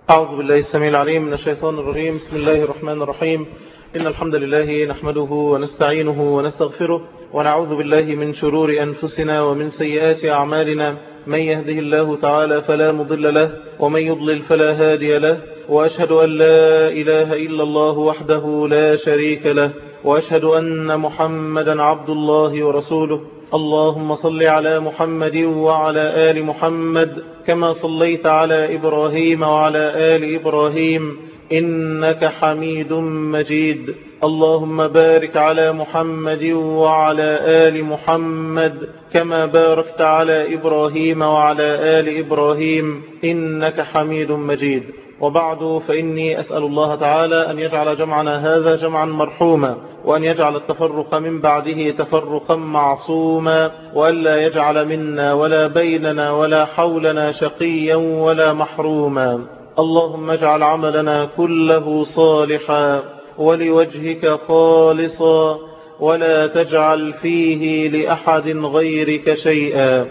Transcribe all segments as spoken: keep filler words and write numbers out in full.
أعوذ بالله السميع العليم من الشيطان الرجيم. بسم الله الرحمن الرحيم. إن الحمد لله نحمده ونستعينه ونستغفره ونعوذ بالله من شرور أنفسنا ومن سيئات أعمالنا. من يهده الله تعالى فلا مضل له ومن يضلل فلا هادي له، وأشهد أن لا إله إلا الله وحده لا شريك له، وأشهد أن محمدا عبد الله ورسوله. اللهم صل على محمد وعلى آل محمد كما صليت على إبراهيم وعلى آل إبراهيم إنك حميد مجيد. اللهم بارك على محمد وعلى آل محمد كما باركت على إبراهيم وعلى آل إبراهيم إنك حميد مجيد. وبعد، فإني أسأل الله تعالى أن يجعل جمعنا هذا جمعا مرحوما، وأن يجعل التفرق من بعده تفرقا معصوما، وألا يجعل منا ولا بيننا ولا حولنا شقيا ولا محروما. اللهم اجعل عملنا كله صالحا ولوجهك خالصا، ولا تجعل فيه لأحد غيرك شيئا.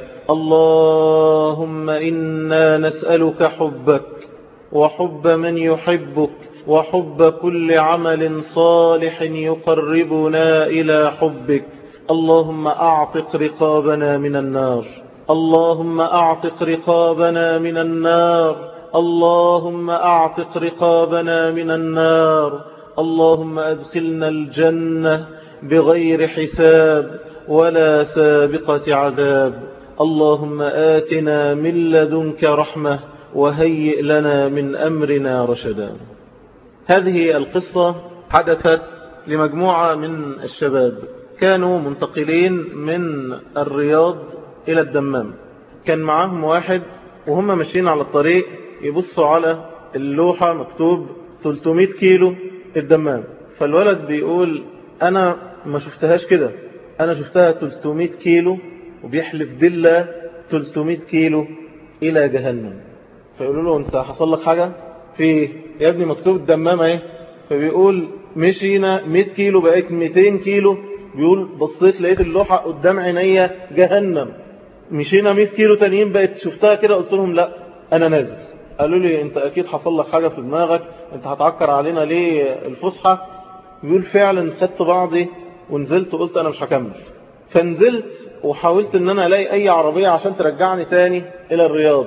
اللهم إنا نسألك حبك وحب من يحبك وحب كل عمل صالح يقربنا إلى حبك. اللهم أعتق رقابنا من النار، اللهم أعتق رقابنا من النار، اللهم أعتق رقابنا من النار. اللهم أدخلنا الجنة بغير حساب ولا سابقة عذاب. اللهم آتنا من لدنك رحمة وهيئ لنا من أمرنا رشدا. هذه القصة حدثت لمجموعة من الشباب كانوا منتقلين من الرياض إلى الدمام. كان معاهم واحد وهم ماشيين على الطريق يبصوا على اللوحة مكتوب ثلاثمائة كيلو الدمام. فالولد بيقول أنا ما شفتهاش كده، أنا شفتها ثلاثمائة كيلو، وبيحلف بالله ثلاثمائة كيلو إلى جهنم. فيقولوا له أنت حصل لك حاجة؟ في يا ابني مكتوب الدمام اهي. فبيقول مشينا مائة كيلو بقيت مئتين كيلو. بيقول بصيت لقيت اللوحة قدام عينيا جهنم. مشينا مائة كيلو تانيين بقيت شفتها كده، قلت لهم لا أنا نازل. قالوا لي أنت أكيد حصل لك حاجة في دماغك، أنت هتعكر علينا ليه الفسحة؟ بيقول فعلا خدت بعضي ونزلت وقلت أنا مش هكمل. فنزلت وحاولت أن أنا ألاقي أي عربية عشان ترجعني تاني إلى الرياض.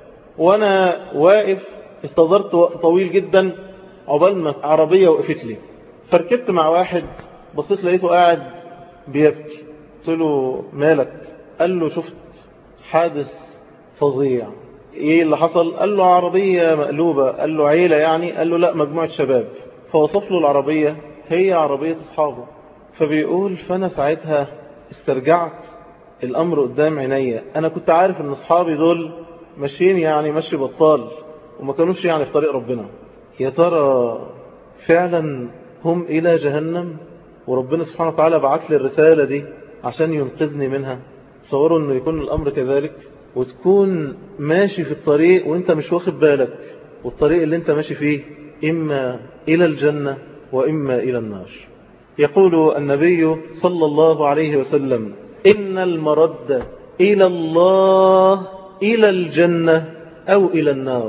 وأنا واقف استدرت وقت طويل جدا عقبال ما عربية وقفت لي. فركبت مع واحد، بصيت لقيته قاعد بيبكي. قلت له مالك؟ قال له شفت حادث فظيع. ايه اللي حصل؟ قال له عربية مقلوبة. قال له عيلة يعني؟ قال له لا مجموعة شباب. فوصف له العربية، هي عربية اصحابه. فبيقول فانا ساعتها استرجعت الامر قدام عينيا. انا كنت عارف ان اصحابي دول ماشيين يعني مشي بطال وما كانوش يعني في طريق ربنا. يا ترى فعلا هم إلى جهنم وربنا سبحانه وتعالى بعت لي الرسالة دي عشان ينقذني منها؟ تصوروا انه يكون الامر كذلك، وتكون ماشي في الطريق وانت مش واخد بالك، والطريق اللي انت ماشي فيه اما الى الجنة واما الى النار. يقول النبي صلى الله عليه وسلم ان المرد الى الله الى الجنة او الى النار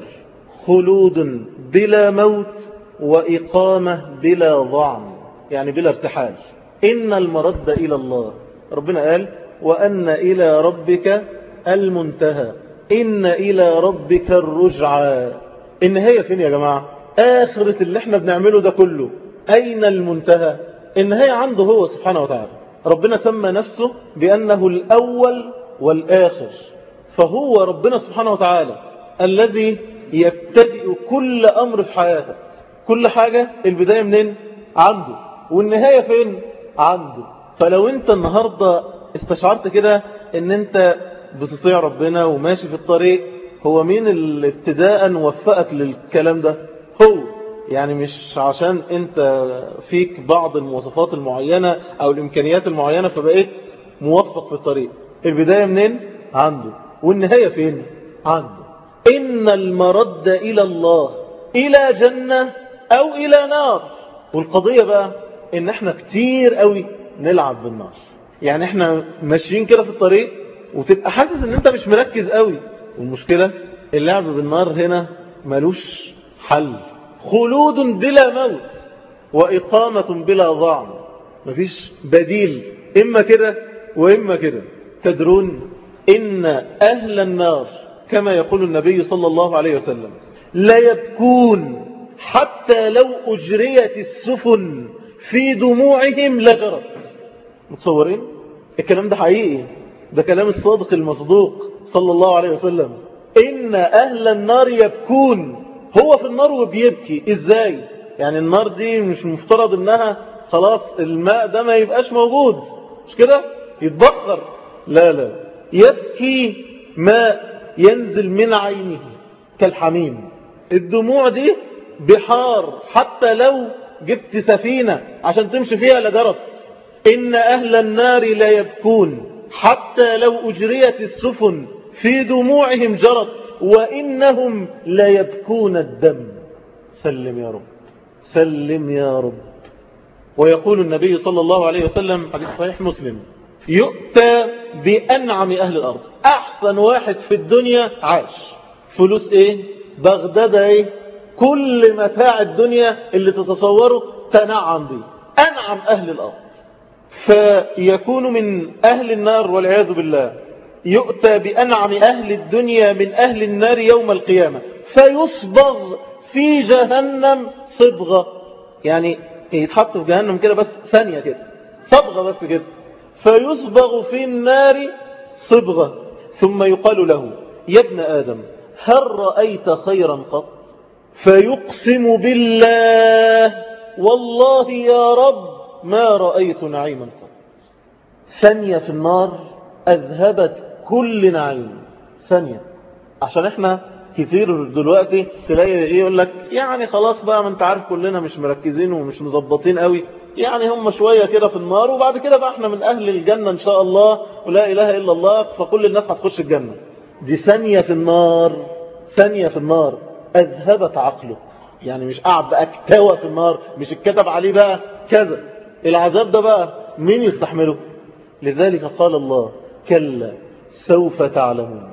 خلود بلا موت وإقامة بلا ضعن، يعني بلا ارتحال. إن المرد إلى الله، ربنا قال وأن إلى ربك المنتهى، إن إلى ربك الرجعى. النهاية فين يا جماعة؟ آخرة اللي احنا بنعمله ده كله أين المنتهى؟ النهاية عنده هو سبحانه وتعالى. ربنا سمى نفسه بأنه الأول والآخر، فهو ربنا سبحانه وتعالى الذي يبتدئ كل أمر في حياتك. كل حاجة البداية منين؟ عنده. والنهاية فين؟ عنده. فلو انت النهاردة استشعرت كده ان انت بتطيع ربنا وماشي في الطريق، هو مين اللي ابتداء وفقك للكلام ده؟ هو. يعني مش عشان انت فيك بعض المواصفات المعينة او الامكانيات المعينة فبقيت موفق في الطريق. البداية منين؟ عنده. والنهاية فين؟ عنده. إن المرد إلى الله إلى جنة أو إلى نار. والقضية بقى إن احنا كتير قوي نلعب بالنار. يعني احنا ماشيين كده في الطريق وتبقى حاسس ان انت مش مركز قوي، والمشكلة اللعب بالنار هنا ملوش حل، خلود بلا موت وإقامة بلا ضعن، مفيش بديل، إما كده وإما كده. تدرون إن أهل النار كما يقول النبي صلى الله عليه وسلم لا يبكون حتى لو أجريت السفن في دموعهم لجرت. متصورين؟ الكلام ده حقيقي، ده كلام الصادق المصدوق صلى الله عليه وسلم. إن أهل النار يبكون، هو في النار وبيبكي. إزاي؟ يعني النار دي مش مفترض إنها خلاص الماء ده ما يبقاش موجود، مش كده؟ يتبخر. لا لا، يبكي ماء ينزل من عينه كالحميم. الدموع دي بحار، حتى لو جبت سفينة عشان تمشي فيها لجرت. إن أهل النار لا يبكون حتى لو أجريت السفن في دموعهم جرت، وإنهم لا يبكون الدم. سلم يا رب، سلم يا رب. ويقول النبي صلى الله عليه وسلم حديث صحيح مسلم: يؤتى بأنعم أهل الأرض، أحسن واحد في الدنيا عاش، فلوس إيه؟ بغداد إيه؟ كل متاع الدنيا اللي تتصوره تنعم به، أنعم أهل الأرض. فيكون من أهل النار والعياذ بالله. يؤتى بأنعم أهل الدنيا من أهل النار يوم القيامة فيصبغ في جهنم صبغة، يعني يتحط في جهنم كده بس ثانية كده، صبغة بس كده، فيصبغ في النار صبغة، ثم يقال له: يا ابن آدم هل رأيت خيرا قط؟ فيقسم بالله: والله يا رب ما رأيت نعيما قط. ثانية في النار أذهبت كل نعيم، ثانية. عشان احنا كتير دلوقتي تلاقي ايه يقول لك يعني خلاص بقى، ما انت عارف كلنا مش مركزين ومش مظبطين قوي، يعني هم شوية كده في النار وبعد كده بقى احنا من أهل الجنة إن شاء الله ولا إله إلا الله، فكل الناس هتخش الجنة. دي ثانية في النار، ثانية في النار أذهبت عقله. يعني مش قاعد بقى اكتوى في النار، مش اتكتب عليه بقى كذا. العذاب ده بقى مين يستحمله؟ لذلك قال الله: كلا سوف تعلمون،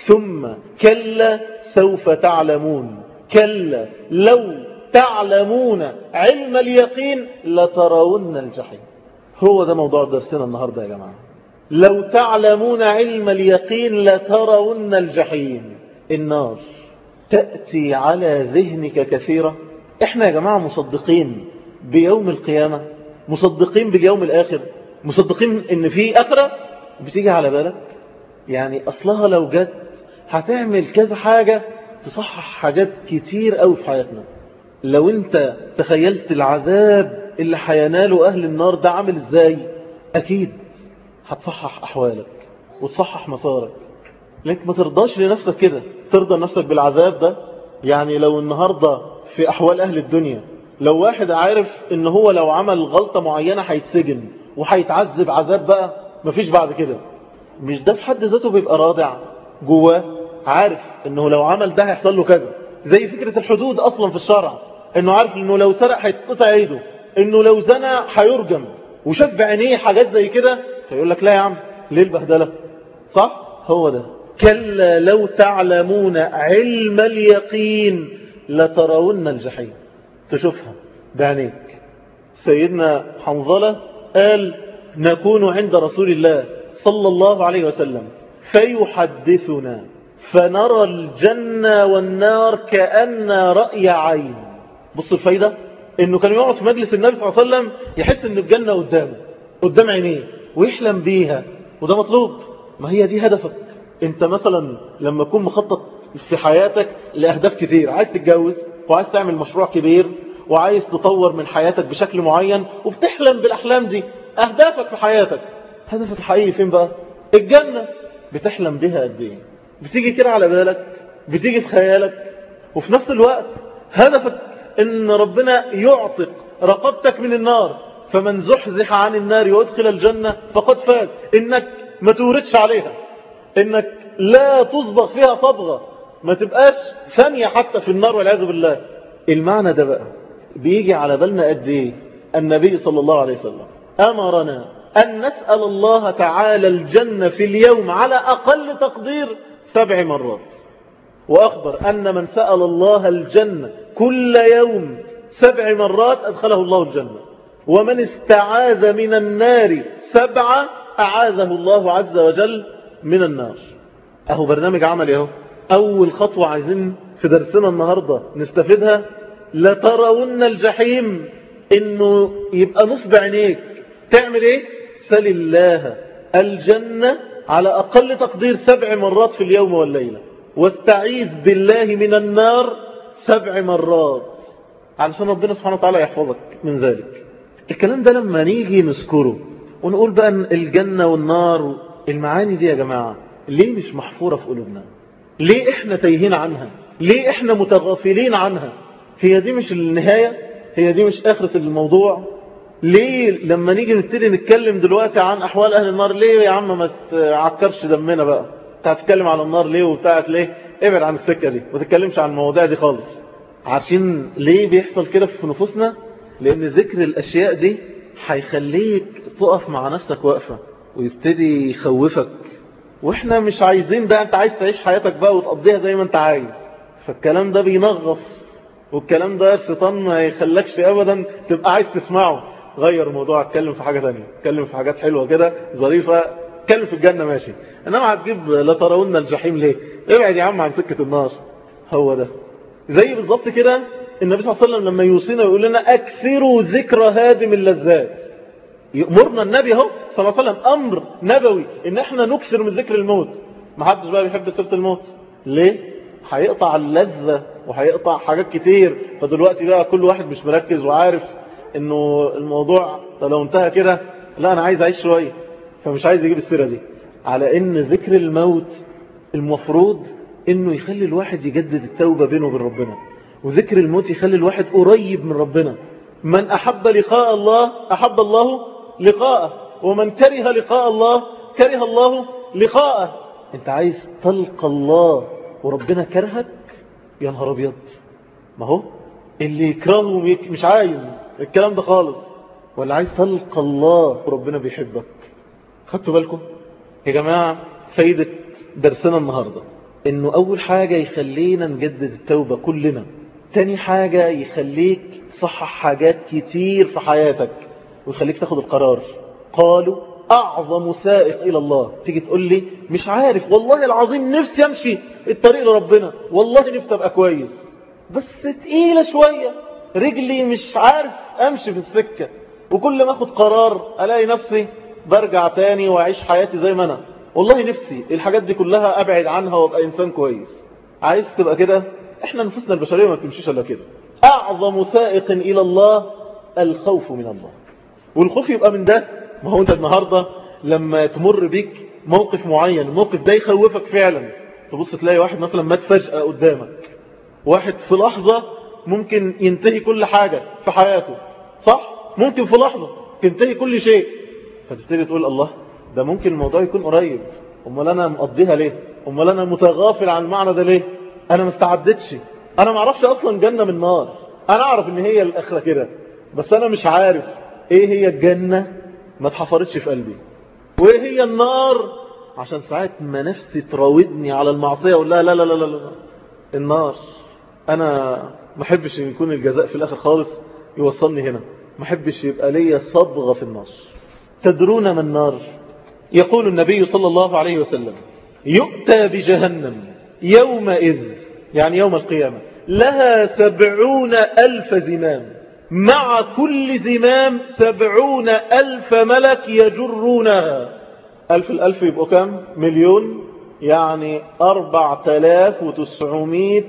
ثم كلا سوف تعلمون، كلا لو تعلمون علم اليقين لترون الجحيم. هو ده موضوع درسنا النهاردة يا جماعة. لو تعلمون علم اليقين لترون الجحيم. النار تأتي على ذهنك كثيرا. احنا يا جماعة مصدقين بيوم القيامة، مصدقين باليوم الآخر، مصدقين ان في آخرة. بتيجي على بالك يعني أصلها لو جت هتعمل كذا حاجة تصحح حاجات كتير قوي في حياتنا. لو انت تخيلت العذاب اللي هيناله أهل النار ده عامل ازاي، أكيد هتصحح أحوالك وتصحح مسارك. لأنك ما ترضاش لنفسك كده، ترضى نفسك بالعذاب ده. يعني لو النهاردة في أحوال أهل الدنيا، لو واحد عارف ان هو لو عمل غلطة معينة هيتسجن وهيتعذب عذاب بقى مفيش بعد كده، مش ده في حد ذاته بيبقى رادع جواه؟ عارف انه لو عمل ده هيحصل له كذا. زي فكرة الحدود اصلا في الشرع، انه عارف انه لو سرق هيتقطع ايده، انه لو زنى هيرجم، وشاف بعينيه حاجات زي كده، فيقول لك لا يا عم ليه البهدلة؟ صح؟ هو ده. كلا لو تعلمون علم اليقين لترون الجحيم. تشوفها بعينيك. سيدنا حنظلة قال: نكون عند رسول الله صلى الله عليه وسلم فيحدثنا فنرى الجنة والنار كأن رأي عين. بص الفايدة، انه كان يقعد في مجلس النبي صلى الله عليه وسلم يحس ان الجنة قدامه، قدام عينيه، ويحلم بيها. وده مطلوب، ما هي دي هدفك. انت مثلا لما تكون مخطط في حياتك لأهداف كتير، عايز تتجوز وعايز تعمل مشروع كبير وعايز تطور من حياتك بشكل معين، وبتحلم بالأحلام دي، أهدافك في حياتك، هدفك الحقيقي فين بقى؟ الجنة. بتحلم بها قد ايه؟ بتيجي كده على بالك، بتيجي في خيالك، وفي نفس الوقت هدفك ان ربنا يعتق رقبتك من النار، فمن زحزح عن النار ويدخل الجنة فقد فاز. انك ما توردش عليها، انك لا تصبغ فيها صبغة، ما تبقاش ثانية حتى في النار والعياذ بالله. المعنى ده بقى بيجي على بالنا قد ايه؟ النبي صلى الله عليه وسلم أمرنا أن نسأل الله تعالى الجنة في اليوم على أقل تقدير سبع مرات. وأخبر أن من سأل الله الجنة كل يوم سبع مرات أدخله الله الجنة، ومن استعاذ من النار سبعة أعاذه الله عز وجل من النار. أهو برنامج عملي أهو. أول خطوة عايزين في درسنا النهاردة نستفيدها، لترون الجحيم، إنه يبقى نصب عينيك. تعمل إيه؟ سل الله الجنة على أقل تقدير سبع مرات في اليوم والليلة، واستعيذ بالله من النار سبع مرات علشان ربنا سبحانه وتعالى يحفظك من ذلك. الكلام ده لما نيجي نذكره ونقول بقى الجنة والنار، المعاني دي يا جماعة ليه مش محفورة في قلوبنا؟ ليه احنا تايهين عنها؟ ليه احنا متغافلين عنها؟ هي دي مش النهاية؟ هي دي مش آخرة الموضوع؟ ليه لما نيجي نبتدي نتكلم دلوقتي عن أحوال أهل النار، ليه يا عم ما تعكرش دمنا بقى؟ انت هتتكلم عن النار ليه وبتاعت ليه؟ ابعد عن السكة دي، ما تتكلمش عن المواضيع دي خالص. عشان ليه بيحصل كده في نفوسنا؟ لأن ذكر الأشياء دي هيخليك تقف مع نفسك وقفة، ويبتدي يخوفك، واحنا مش عايزين ده. انت عايز تعيش حياتك بقى وتقضيها زي ما انت عايز، فالكلام ده بينغص، والكلام ده الشيطان ما يخلكش ابدا تبقى عايز تسمعه. غير الموضوع، اتكلم في حاجة تانية، اتكلم في حاجات حلوة كده ظريفة، اتكلم في الجنة ماشي، انما هتجيب لترون الجحيم ليه؟ ابعد يا عم عن سكة النار. هو ده زي بالظبط كده النبي صلى الله عليه وسلم لما يوصينا ويقول لنا اكثروا ذكر هادم اللذات. يأمرنا النبي اهو صلى الله عليه وسلم امر نبوي ان احنا نكثر من ذكر الموت. ما حدش بقى بيحب سيرة الموت، ليه؟ هيقطع اللذة وهيقطع حاجات كتير. فدلوقتي بقى كل واحد مش مركز وعارف انه الموضوع لو انتهى كده، لا انا عايز اعيش شوية، فمش عايز يجيب السيرة دي. على ان ذكر الموت المفروض انه يخلي الواحد يجدد التوبة بينه وبين ربنا، وذكر الموت يخلي الواحد قريب من ربنا. من أحب لقاء الله أحب الله لقاءه، ومن كره لقاء الله كره الله لقاءه. انت عايز تلقى الله وربنا كرهك؟ يا نهار ابيض. ما هو اللي يكرهه مش عايز الكلام ده خالص، ولا عايز تلقى الله وربنا بيحبك. خدتوا بالكم يا جماعة؟ فايدة درسنا النهاردة انه اول حاجة يخلينا نجدد التوبة كلنا، تاني حاجة يخليك تصحح حاجات كتير في حياتك ويخليك تاخد القرار. قالوا أعظم سائق إلى الله. تيجي تقول لي مش عارف، والله العظيم نفسي أمشي الطريق لربنا، والله نفسي أبقى كويس، بس تقيلة شوية، رجلي مش عارف أمشي في السكة، وكل ما أخد قرار ألاقي نفسي برجع تاني وأعيش حياتي زي ما أنا. والله نفسي الحاجات دي كلها أبعد عنها وأبقى إنسان كويس. عايز تبقى كده؟ إحنا نفوسنا البشرية ما بتمشيش إلا كده. أعظم سائق إلى الله الخوف من الله، والخوف يبقى من ده. ما هو أنت النهاردة لما تمر بيك موقف معين، الموقف ده يخوفك فعلا، تبص تلاقي واحد مثلا مات فجأة قدامك، واحد في لحظة ممكن ينتهي كل حاجة في حياته، صح؟ ممكن في لحظة تنتهي كل شيء، فتبتدي تقول الله، ده ممكن الموضوع يكون قريب، أمال أنا مقضيها ليه؟ أمال أنا متغافل عن المعنى ده ليه؟ أنا ما استعدتش، أنا ما اعرفش أصلا جنة من نار. أنا أعرف إن هي الآخرة كده، بس أنا مش عارف إيه هي الجنة، ما اتحفرتش في قلبي، وإيه هي النار، عشان ساعات ما نفسي تراودني على المعصية أقول لا لا لا لا لا, لا. النار أنا ما احبش إن يكون الجزاء في الآخر خالص يوصلني هنا، ما احبش يبقى لي صبغة في النار. تدرون ما النار؟ يقول النبي صلى الله عليه وسلم يؤتى بجهنم يومئذ، يعني يوم القيامة، لها سبعون ألف زمام، مع كل زمام سبعون ألف ملك يجرونها. ألف الألف يبقوا كام؟ مليون، يعني أربعة آلاف وتسعمائة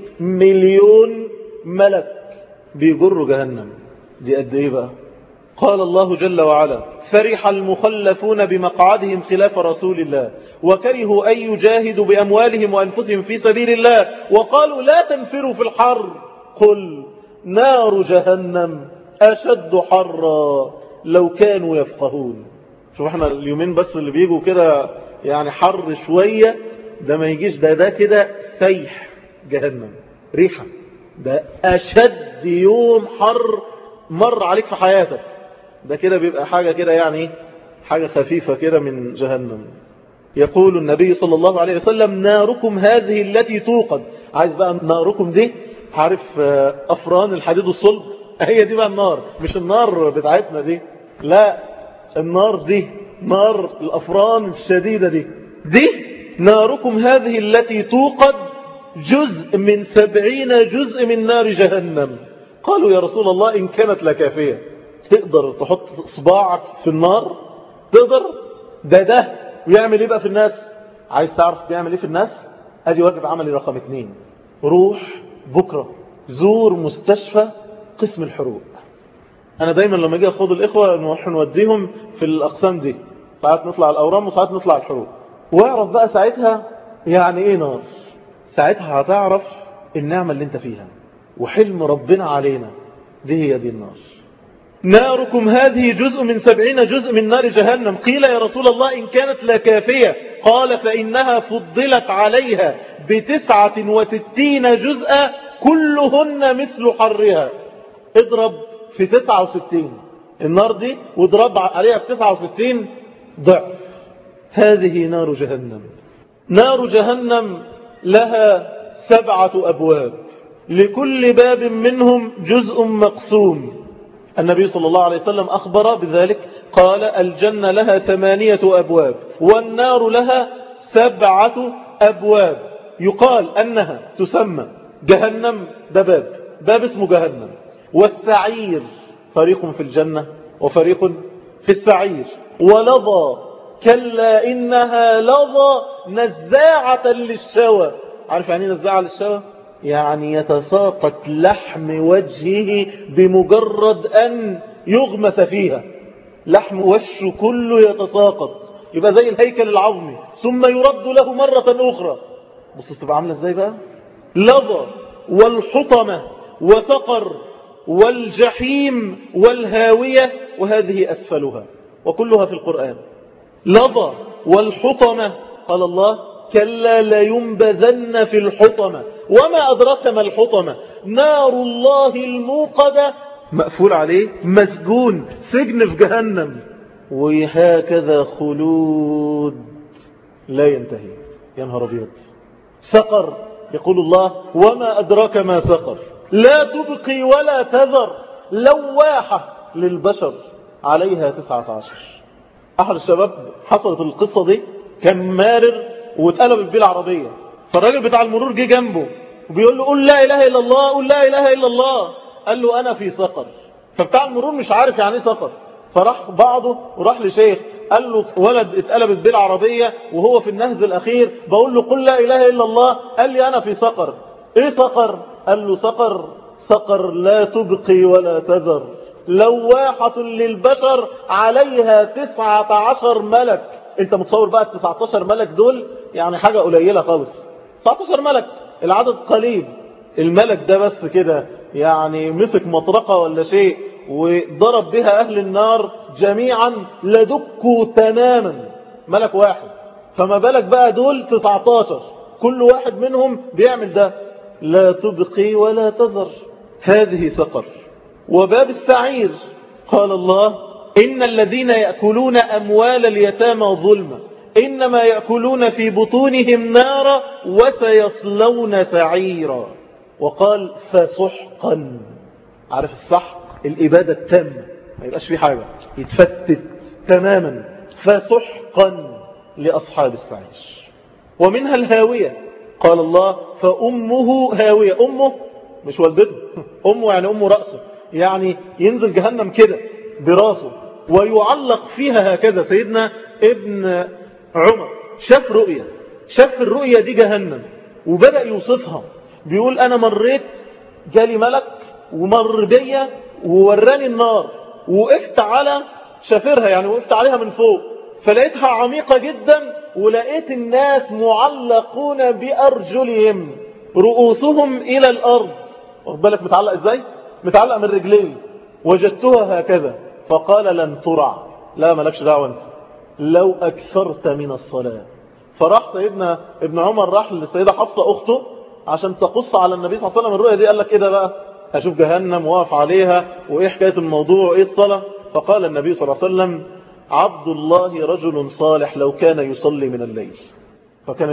مليون ملك بيجروا جهنم. دي قد ايه بقى؟ قال الله جل وعلا فرح المخلفون بمقعدهم خلاف رسول الله وكرهوا أن يجاهدوا بأموالهم وأنفسهم في سبيل الله وقالوا لا تنفروا في الحر قل نار جهنم أشد حرا لو كانوا يفقهون. شوف احنا اليومين بس اللي بيجوا كده يعني حر شوية، ده ما يجيش، ده ده كده فيح جهنم ريحة، ده أشد يوم حر مر عليك في حياتك، ده كده بيبقى حاجة كده يعني حاجة خفيفة كده من جهنم. يقول النبي صلى الله عليه وسلم ناركم هذه التي توقد عايز بقى ناركم دي، عارف أفران الحديد والصلب، هي دي بقى النار، مش النار بتاعتنا دي، لا النار دي نار الأفران الشديدة دي. دي ناركم هذه التي توقد جزء من سبعين جزء من نار جهنم. قالوا يا رسول الله إن كانت لكافية، تقدر تحط صباعك في النار؟ تقدر؟ ده ده ويعمل ايه بقى في الناس؟ عايز تعرف بيعمل ايه في الناس؟ ادي واجب عملي رقم اتنين، روح بكرة زور مستشفى قسم الحروق. انا دايما لما اجي اخد الاخوة نروح نوديهم في الاقسام دي، ساعات نطلع الاورام وساعات نطلع الحروق، واعرف بقى ساعتها يعني ايه نار. ساعتها هتعرف النعمة اللي انت فيها وحلم ربنا علينا. دي هي دي النار. ناركم هذه جزء من سبعين جزء من نار جهنم. قيل يا رسول الله إن كانت لكافية؟ قال فإنها فضلت عليها بتسعة وستين جزءا كلهن مثل حرها. اضرب في تسعة وستين النار دي واضرب عليها في تسعة وستين ضعف. هذه نار جهنم. نار جهنم لها سبعة أبواب، لكل باب منهم جزء مقسوم. النبي صلى الله عليه وسلم أخبر بذلك، قال الجنة لها ثمانية أبواب والنار لها سبعة أبواب. يقال أنها تسمى جهنم، ده باب باب اسمه جهنم، والسعير فريق في الجنة وفريق في السعير، ولظى كلا إنها لظى نزاعة للشوى. عارف يعني نزاعة للشوى؟ يعني يتساقط لحم وجهه بمجرد أن يغمس فيها، لحم وشه كله يتساقط، يبقى زي الهيكل العظمي، ثم يرد له مرة أخرى. بصوا تبقى عاملة ازاي بقى؟ لظى والحطمة وسقر والجحيم والهاوية، وهذه أسفلها، وكلها في القرآن. لظى والحطمة قال الله كلا لينبذن في الحطمة، وما أدراك ما الحطمة؟ نار الله الموقدة، مقفول عليه، مسجون، سجن في جهنم، وهكذا خلود لا ينتهي. يا نهار أبيض. سقر يقول الله وما أدراك ما سقر، لا تبقي ولا تذر، لواحة للبشر، عليها تسعة عشر. أحد الشباب حصلت القصة دي، كان مارر واتقلبت بيه العربية، فالراجل بتاع المرور جه جنبه وبيقول له قل لا إله إلا الله، قل لا إله إلا الله. قال له أنا في سقر. فبتاع المرور مش عارف يعني ايه سقر، فراح بعضه وراح لشيخ قال له ولد اتقلبت بيه العربية وهو في النهز الأخير، بقول له قل لا إله إلا الله، قال لي أنا في سقر. إيه سقر؟ قال له سقر سقر لا تبقي ولا تذر، لواحة للبشر، عليها تسعة عشر ملك. انت متصور بقى التسعة عشر ملك دول يعني حاجة قليلة خالص، تسعة عشر ملك العدد قليل. الملك ده بس كده يعني مسك مطرقة ولا شيء وضرب بها أهل النار جميعا لدكوا تماما، ملك واحد. فما بالك بقى دول تسعة عشر، كل واحد منهم بيعمل ده، لا تبقي ولا تذر. هذه سقر. وباب السعير قال الله إن الذين يأكلون أموال اليتامى ظلما إنما يأكلون في بطونهم نارا وسيصلون سعيرا. وقال فسحقا. عارف السحق؟ الإبادة التامة، ما يبقاش في حاجة، يتفتت تماما. فسحقا لأصحاب السعير. ومنها الهاوية قال الله فأمه هاوية. أمه مش والدته، أمه يعني أمه رأسه، يعني ينزل جهنم كده براسه ويعلق فيها هكذا. سيدنا ابن عمر شاف رؤية، شاف الرؤية دي جهنم وبدأ يوصفها، بيقول أنا مريت جالي ملك ومر بيا ووراني النار، وقفت على شافرها يعني وقفت عليها من فوق، فلقيتها عميقة جدا، ولقيت الناس معلقون بأرجلهم رؤوسهم إلى الأرض. واخد بالك متعلق إزاي؟ متعلق من رجلين. وجدتها هكذا فقال لن ترع. لا ملكش دعوة أنت، لو أكثرت من الصلاة. فراح سيدنا ابن عمر راح للسيدة حفصة أخته عشان تقص على النبي صلى الله عليه وسلم الرؤية دي، قال لك إيه ده بقى؟ أشوف جهنم واقف عليها وإيه حكاية الموضوع وإيه الصلاة؟ فقال النبي صلى الله عليه وسلم عبد الله رجل صالح لو كان يصلي من الليل. فكانت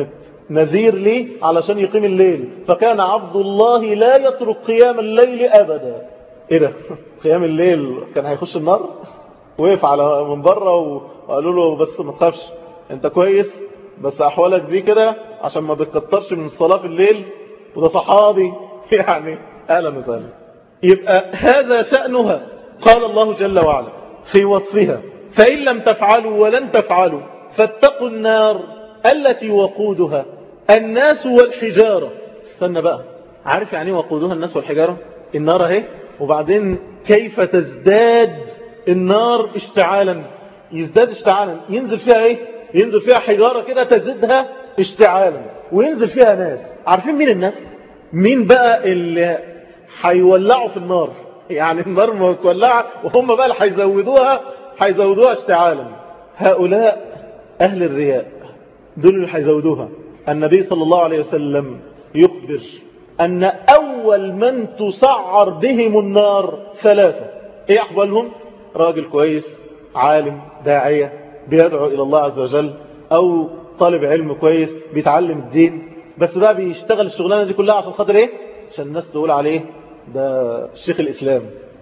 نذير ليه علشان يقيم الليل، فكان عبد الله لا يترك قيام الليل أبدا. ايه ده؟ قيام الليل كان هيخش النار؟ وقف على من بره وقالوا له بس ما تخافش انت كويس، بس احوالك دي كده عشان ما بتكترش من الصلاة في الليل، وده صحابي يعني اهلا وسهلا. يبقى هذا شأنها. قال الله جل وعلا في وصفها فإن لم تفعلوا ولن تفعلوا فاتقوا النار التي وقودها الناس والحجارة. استنى بقى، عارف يعني وقودها الناس والحجارة؟ النار اهي، وبعدين كيف تزداد النار اشتعالا، يزداد اشتعالا، ينزل فيها ايه؟ ينزل فيها حجارة كده تزدها اشتعالا، وينزل فيها ناس. عارفين مين الناس؟ مين بقى اللي هيولعوا في النار؟ يعني النار مولعة وهم بقى اللي هيزودوها هيزودوها اشتعالا. هؤلاء أهل الرياء، دول اللي هيزودوها. النبي صلى الله عليه وسلم يخبر أن أول من تسعر بهم النار ثلاثة. إيه أحوالهم؟ راجل كويس، عالم، داعية، بيدعو إلى الله عز وجل، أو طالب علم كويس بيتعلم الدين، بس بقى بيشتغل الشغلانة دي كلها عشان خاطر إيه؟ عشان الناس تقول عليه ده الشيخ الإسلام.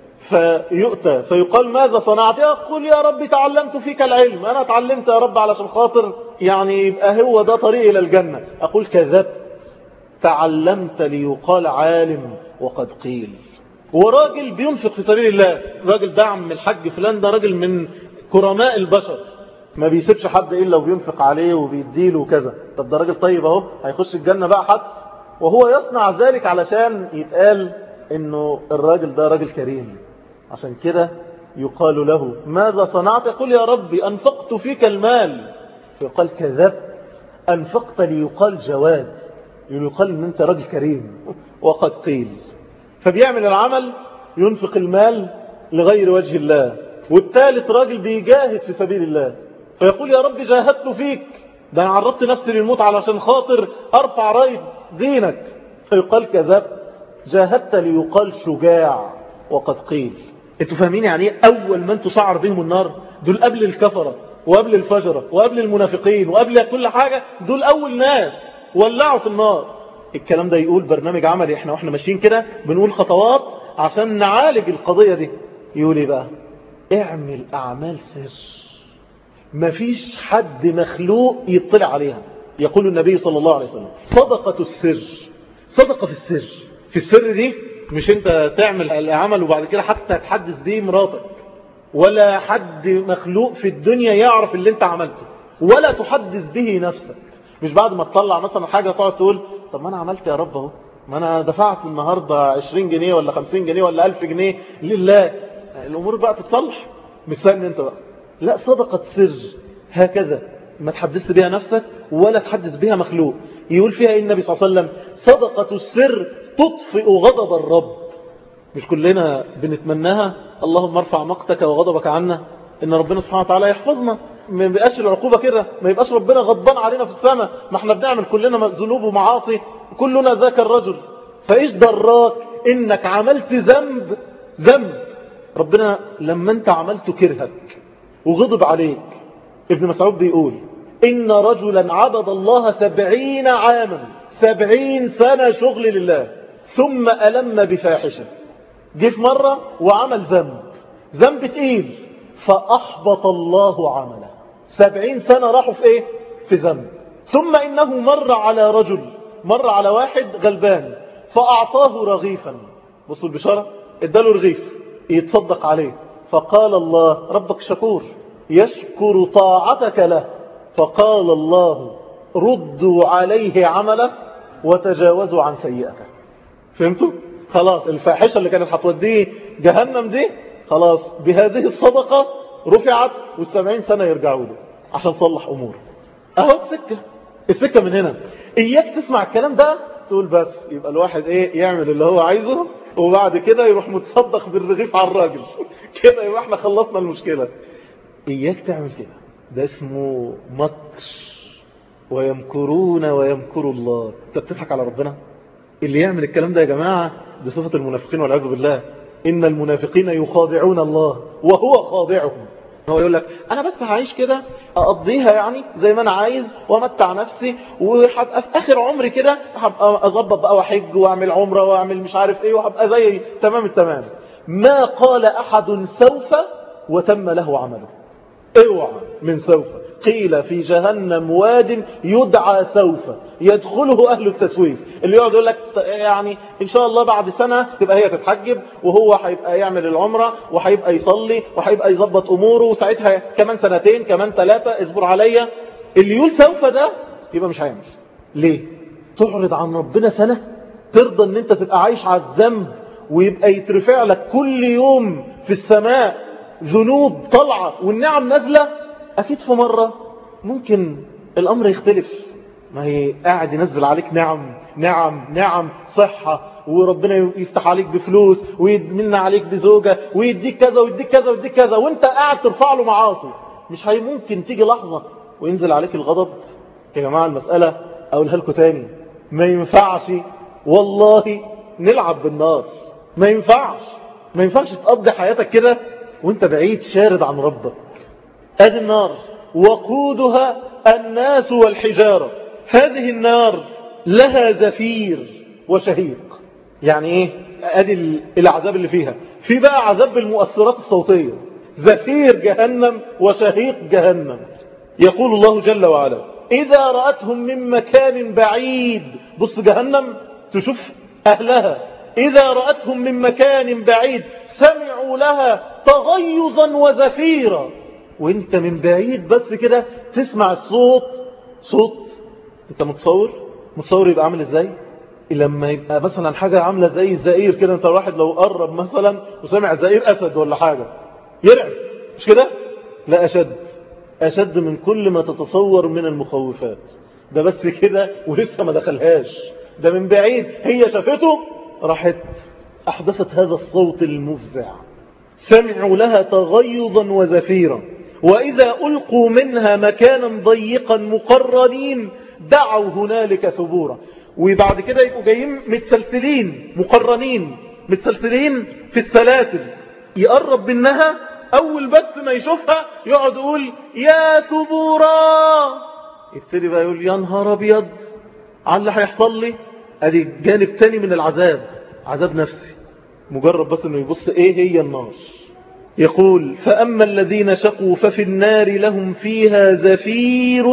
فيؤتى فيقال ماذا صنعت؟ يقول يا رب تعلمت فيك العلم، أنا تعلمت يا رب علشان خاطر يعني يبقى هو ده طريق إلى الجنة. أقول كذبت، تعلمت ليقال عالم وقد قيل. وراجل بينفق في سبيل الله، راجل دعم من الحج فلان، ده راجل من كرماء البشر، ما بيسيبش حد إلا وبينفق عليه وبيديله وكذا. طب ده راجل طيب اهو، هيخش الجنة بقى حد، وهو يصنع ذلك علشان يتقال انه الراجل ده راجل كريم. عشان كده يقال له ماذا صنعت؟ يقول يا ربي أنفقت فيك المال. يقال كذبت، أنفقت ليقال جواد، يقال ان انت راجل كريم وقد قيل. فبيعمل العمل، ينفق المال لغير وجه الله. والثالث راجل بيجاهد في سبيل الله، فيقول يا رب جاهدت فيك، ده انا عرضت نفسي للموت علشان خاطر ارفع راية دينك. فيقال كذبت، جاهدت ليقال شجاع وقد قيل. انتوا فاهمين يعني ايه اول من تسعر بهم النار؟ دول قبل الكفرة وقبل الفجرة وقبل المنافقين وقبل كل حاجة، دول اول ناس ولعوا في النار. الكلام ده يقول برنامج عملي احنا واحنا ماشيين كده بنقول خطوات عشان نعالج القضية دي. يقول ايه بقى؟ اعمل اعمال سر مفيش حد مخلوق يطلع عليها. يقول النبي صلى الله عليه وسلم صدقة السر. صدقة في السر. في السر دي مش انت تعمل العمل وبعد كده حتى تحدث بيه مراتك، ولا حد مخلوق في الدنيا يعرف اللي انت عملته، ولا تحدث به نفسك. مش بعد ما تطلع مثلا حاجة تقعد تقول طب ما انا عملت يا رب اهو، ما انا دفعت النهاردة عشرين جنيه ولا خمسين جنيه ولا ألف جنيه لله، الامور بقى تتصلح. مستني انت بقى. لا، صدقة سر هكذا ما تحدث بها نفسك ولا تحدث بها مخلوق. يقول فيها النبي صلى الله عليه وسلم صدقة السر تطفئ غضب الرب. مش كلنا بنتمناها اللهم ارفع مقتك وغضبك عنا، ان ربنا سبحانه وتعالى يحفظنا، ما يبقاش العقوبة كده، ما يبقاش ربنا غضبان علينا في السماء، ما احنا بنعمل كلنا ذنوب ومعاصي، كلنا ذاك الرجل. فايش دراك انك عملت ذنب ذنب ربنا لما انت عملته كرهك وغضب عليك. ابن مسعود بيقول إن رجلا عبد الله سبعين عاما، سبعين سنة شغل لله، ثم ألم بفاحشة، جه في مرة وعمل ذنب، ذنب تقيل، فأحبط الله عمله. سبعين سنة راحوا في إيه؟ في ذنب. ثم إنه مر على رجل، مر على واحد غلبان فأعطاه رغيفا. بصوا البشارة، اداله رغيف يتصدق عليه، فقال الله ربك شكور يشكر طاعتك له، فقال الله ردوا عليه عمله وتجاوزوا عن سيئته. فهمتوا؟ خلاص الفاحشة اللي كانت هتوديه جهنم دي خلاص بهذه الصدقة رفعت، والسبعين سنة يرجعوا له عشان صلح أمور. اهو السكة، السكة من هنا. إياك تسمع الكلام ده تقول بس يبقى الواحد ايه يعمل اللي هو عايزه وبعد كده يروح متصدق بالرغيف على الراجل كده يبقى احنا خلصنا المشكلة. إياك تعمل كده، ده اسمه مكر. ويمكرون ويمكر الله. انت بتضحك على ربنا؟ اللي يعمل الكلام ده يا جماعة دي صفة المنافقين والعياذ بالله. إن المنافقين يخادعون الله وهو خادعهم. هو يقول لك انا بس هعيش كده اقضيها يعني زي ما انا عايز وامتع نفسي، وهبقى في اخر عمري كده هبقى اظبط بقى واحج واعمل عمره واعمل مش عارف ايه وهبقى زي تمام التمام. ما قال احد سوف وتم له عمله. اوعى من سوف. قيل في جهنم واد يدعى سوف يدخله اهل التسويف، اللي يقعد يقول لك يعني ان شاء الله بعد سنة تبقى هي تتحجب وهو هيبقى يعمل العمرة وهيبقى يصلي وهيبقى يظبط اموره، وساعتها كمان سنتين كمان ثلاثة اصبر عليا. اللي يقول سوف ده يبقى مش هيعمل. ليه؟ تعرض عن ربنا سنة؟ ترضى ان انت تبقى عايش على الذنب ويبقى يترفع لك كل يوم في السماء ذنوب طلعة والنعم نازلة؟ اكيد في مرة ممكن الامر يختلف. ما هي قاعد ينزل عليك نعم نعم نعم، صحة وربنا يفتح عليك بفلوس ويدمن عليك بزوجة ويديك كذا ويديك كذا ويديك كذا، وانت قاعد ترفع له معاصي. مش هي ممكن تيجي لحظة وينزل عليك الغضب؟ يا جماعة المسألة اقولها لكم تاني، ما ينفعش والله نلعب بالنار. ما ينفعش ما ينفعش تقضي حياتك كده وانت بعيد شارد عن ربك. ادي النار وقودها الناس والحجارة. هذه النار لها زفير وشهيق. يعني ايه؟ ادي العذاب اللي فيها. في بقى عذاب بالمؤثرات الصوتية، زفير جهنم وشهيق جهنم. يقول الله جل وعلا إذا رأتهم من مكان بعيد، بص جهنم تشوف أهلها، إذا رأتهم من مكان بعيد سمعوا لها تغيظا وزفيرا. وانت من بعيد بس كده تسمع الصوت. صوت انت متصور متصور يبقى عامل ازاي؟ لما يبقى مثلا حاجة عاملة زي الزئير كده، انت الواحد لو قرب مثلا وسمع زئير اسد ولا حاجة يرعب، مش كده؟ لا، اشد اشد من كل ما تتصور من المخوفات. ده بس كده ولسه ما دخلهاش، ده من بعيد هي شافته راحت احدثت هذا الصوت المفزع. سمعوا لها تغيظا وزفيرا وإذا ألقوا منها مكانا ضيقا مقرنين دعوا هنالك ثبورا. وبعد كده يبقوا جايين متسلسلين مقرنين متسلسلين في السلاسل. يقرب منها أول بس ما يشوفها يقعد يقول يا ثبورا، يبتدي بقى يقول يا نهار أبيض على اللي هيحصل لي. ادي جانب تاني من العذاب، عذاب نفسي. مجرد بس انه يبص ايه هي النار. يقول فأما الذين شقوا ففي النار لهم فيها زفير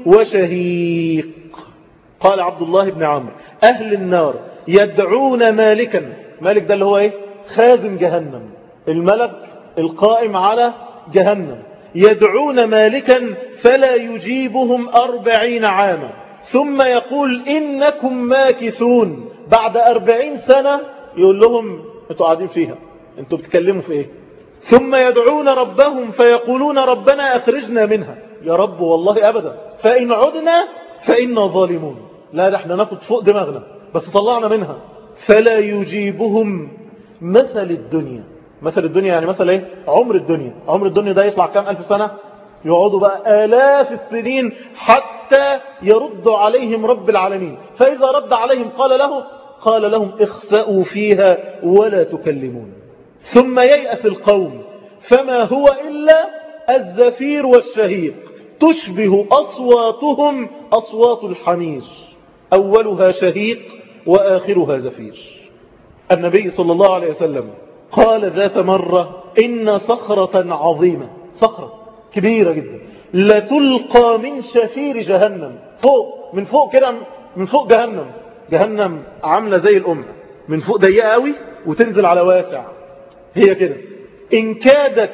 وشهيق. قال عبد الله بن عمرو أهل النار يدعون مالكا. مالك ده اللي هو ايه؟ خازن جهنم، الملك القائم على جهنم. يدعون مالكا فلا يجيبهم أربعين عاما ثم يقول إنكم ماكثون. بعد أربعين سنة يقول لهم انتوا قاعدين فيها، انتوا بتكلموا في ايه؟ ثم يدعون ربهم فيقولون ربنا أخرجنا منها. يا رب والله أبدا، فإن عدنا فإنا ظالمون. لا، ده احنا ناخد فوق دماغنا بس طلعنا منها. فلا يجيبهم مثل الدنيا. مثل الدنيا يعني مثل ايه؟ عمر الدنيا. عمر الدنيا ده يطلع كام ألف سنة؟ يقعدوا بقى آلاف السنين حتى يرد عليهم رب العالمين. فإذا رد عليهم قال له قال لهم اخسأوا فيها ولا تكلمون. ثم ييأس القوم فما هو إلا الزفير والشهيق تشبه أصواتهم أصوات الحمير أولها شهيق وآخرها زفير. النبي صلى الله عليه وسلم قال ذات مرة إن صخرة عظيمة، صخرة كبيرة جدا، لتلقى من شفير جهنم، فوق من فوق كده، من فوق جهنم. جهنم عاملة زي الأم، من فوق ضيقة قوي وتنزل على واسع، هي كده. إن كادت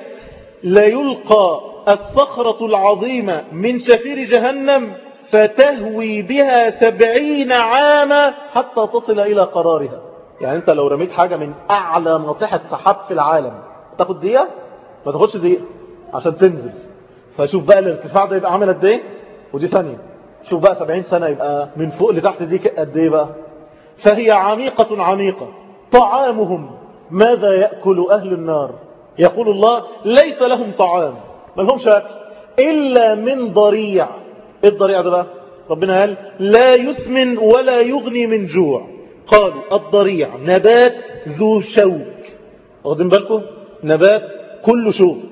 ليلقى الصخرة العظيمة من شفير جهنم فتهوي بها سبعين عاما حتى تصل إلى قرارها. يعني أنت لو رميت حاجة من أعلى ناطحة سحاب في العالم تاخد دقيقة؟ ما تاخدش دقيقة عشان تنزل. فشوف بقى الارتفاع ده يبقى عامل قد ايه، ودي ثانية. شوف بقى سبعين سنة يبقى من فوق لتحت دي قد ايه بقى. فهي عميقة عميقة. طعامهم ماذا يأكل أهل النار؟ يقول الله ليس لهم طعام، ما لهمش أكل إلا من ضريع. إيه الضريع ده بقى؟ ربنا قال لا يسمن ولا يغني من جوع. قالوا الضريع نبات ذو شوك. واخدين بالكم؟ نبات كله شوك،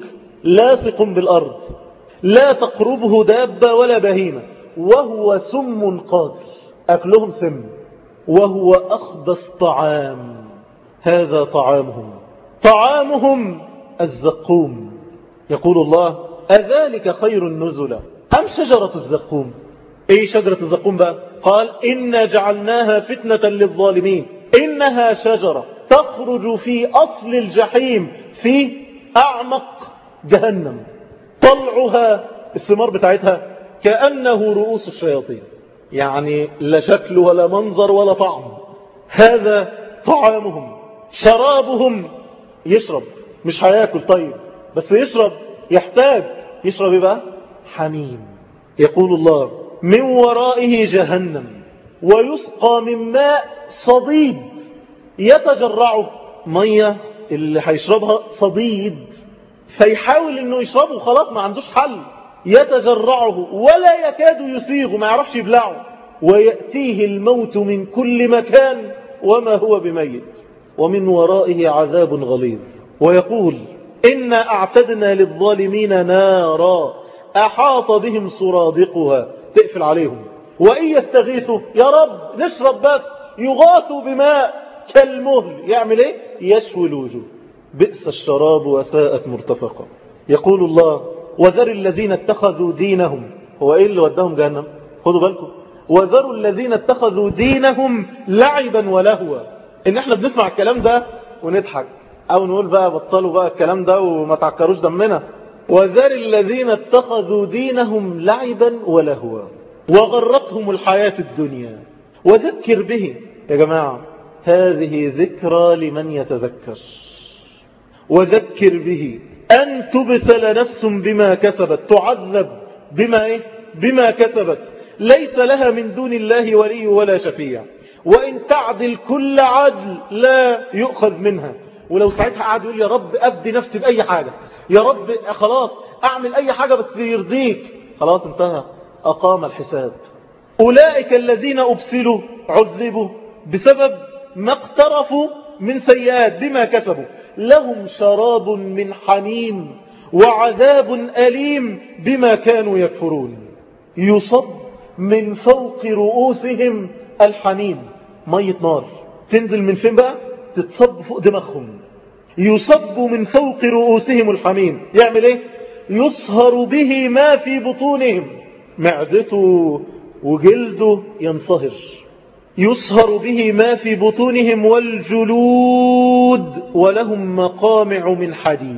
لاصق بالأرض لا تقربه دابة ولا بهيمة وهو سم قاتل، أكلهم سم، وهو أخبث طعام. هذا طعامهم طعامهم الزقوم. يقول الله أذلك خير نزلا أم شجرة الزقوم؟ ايه شجرة الزقوم بقى؟ قال إنا جعلناها فتنة للظالمين إنها شجرة تخرج في أصل الجحيم في أعمق جهنم، طلعها الثمار بتاعتها كأنه رؤوس الشياطين، يعني لا شكل ولا منظر ولا طعم. هذا طعامهم. شرابهم يشرب، مش هياكل طيب بس يشرب، يحتاج يشرب ايه بقى؟ حميم. يقول الله من ورائه جهنم ويسقى من ماء صديد يتجرعه، مية اللي هيشربها صديد، فيحاول انه يشربه خلاص ما عندوش حل، يتجرعه ولا يكاد يسيغ، ما يعرفش يبلعه، ويأتيه الموت من كل مكان وما هو بميت، ومن ورائه عذاب غليظ. ويقول إنا أعتدنا للظالمين نارا أحاط بهم سرادقها، تقفل عليهم، وإن يستغيثوا يا رب نشرب بس يغاثوا بماء كالمهل، يعمل ايه؟ يشوي الوجوه، بئس الشراب وساءت مرتفقا. يقول الله وذر الذين اتخذوا دينهم، هو ايه اللي وداهم جهنم؟ خدوا بالكم، وذروا الذين اتخذوا دينهم لعبا ولهوا. ان احنا بنسمع الكلام ده ونضحك او نقول بقى بطلوا بقى الكلام ده وما تعكروش دمنا. وذر الذين اتخذوا دينهم لعبا ولهوا وغرتهم الحياة الدنيا وذكر به. يا جماعة هذه ذكرى لمن يتذكر. وذكر به أن تبسل نفس بما كسبت، تعذب بما, إيه؟ بما كسبت، ليس لها من دون الله ولي ولا شفيع، وإن تعدل كل عدل لا يؤخذ منها. ولو ساعتها قاعد يقول يا رب أفدي نفسي بأي حاجة، يا رب خلاص أعمل أي حاجة بس يرضيك، خلاص انتهى، أقام الحساب. أولئك الذين أبسلوا عذبوا بسبب ما اقترفوا من سيئات بما كسبوا، لهم شراب من حميم وعذاب أليم بما كانوا يكفرون. يصب من فوق رؤوسهم الحميم، مية نار تنزل من فين بقى؟ تتصب فوق دماغهم. يصب من فوق رؤوسهم الحميم، يعمل ايه؟ يصهر به ما في بطونهم، معدته وجلده ينصهر. يصهر به ما في بطونهم والجلود ولهم مقامع من حديد،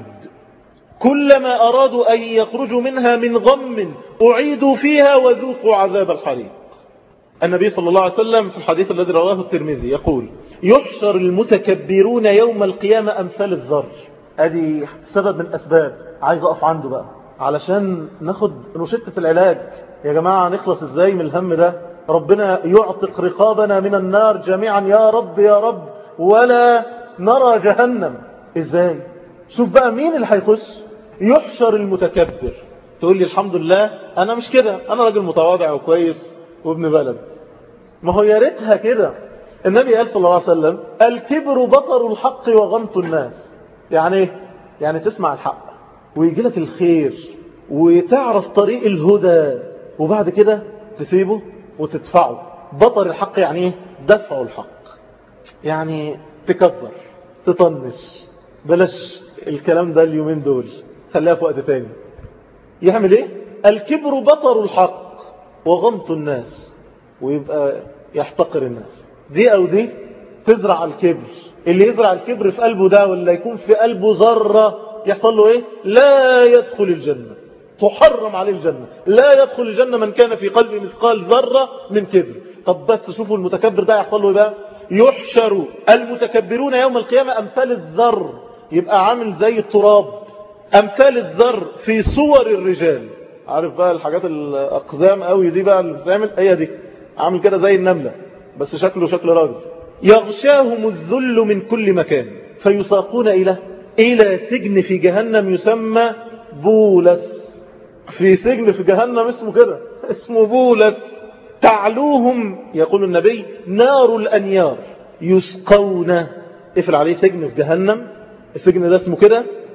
كلما أرادوا أن يخرجوا منها من غم أعيدوا فيها وذوقوا عذاب الحريق. النبي صلى الله عليه وسلم في الحديث الذي رواه الترمذي يقول يحشر المتكبرون يوم القيامة أمثال الذر. ادي سبب من أسباب عايز أقف عنده بقى علشان ناخد روشتة العلاج. يا جماعة نخلص ازاي من الهم ده؟ ربنا يعتق رقابنا من النار جميعا يا رب يا رب، ولا نرى جهنم. ازاي؟ شوف بقى مين اللي هيخش. يحشر المتكبر. تقول لي الحمد لله انا مش كده، انا راجل متواضع وكويس وابن بلد. ما هو يا ريتها كده. النبي قال صلى الله عليه وسلم الكبر بطر الحق وغمط الناس. يعني ايه؟ يعني تسمع الحق ويجي لك الخير وتعرف طريق الهدى وبعد كده تسيبه وتدفعه. بطر الحق يعني ايه؟ دفع الحق، يعني تكبر تطنش. بلاش الكلام ده اليومين دول، خليها في وقت تاني. يعمل ايه؟ الكبر بطر الحق وغمط الناس، ويبقى يحتقر الناس. دي او دي تزرع الكبر. اللي يزرع الكبر في قلبه ده ولا يكون في قلبه ذرة يحصل له ايه؟ لا يدخل الجنة، تحرم عليه الجنة. لا يدخل الجنة من كان في قلبه مثقال ذرة من كبر. طب بس شوفوا المتكبر ده يحصل له ايه بقى؟ يحشر المتكبرون يوم القيامة أمثال الذر، يبقى عامل زي التراب، أمثال الذر في صور الرجال. عارف بقى الحاجات الأقزام قوي دي بقى اللي بتعمل، هي دي عامل كده زي النملة بس شكله شكل راجل. يغشاهم الذل من كل مكان فيساقون إلى إلى سجن في جهنم يسمى بولس. في سجن في جهنم اسمه كده، اسمه بولس. تعلوهم يقول النبي نار الأنيار يسقون. اقفل عليه سجن في جهنم، السجن ده اسمه كده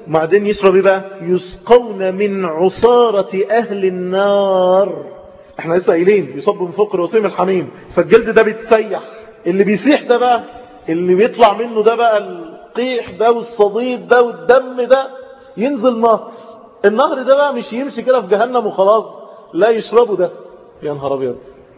وبعدين يشرب ايه بقى؟ يسقون من عصارة أهل النار. احنا لسه قايلين يصب من فوق رؤوسهم الحميم، فالجلد ده بيتسيح، اللي بيسيح ده بقى اللي بيطلع منه ده بقى القيح ده والصديد ده والدم ده ينزل نهر. النهر ده بقى مش يمشي كده في جهنم وخلاص، لا يشربه ده. يا نهار ابيض،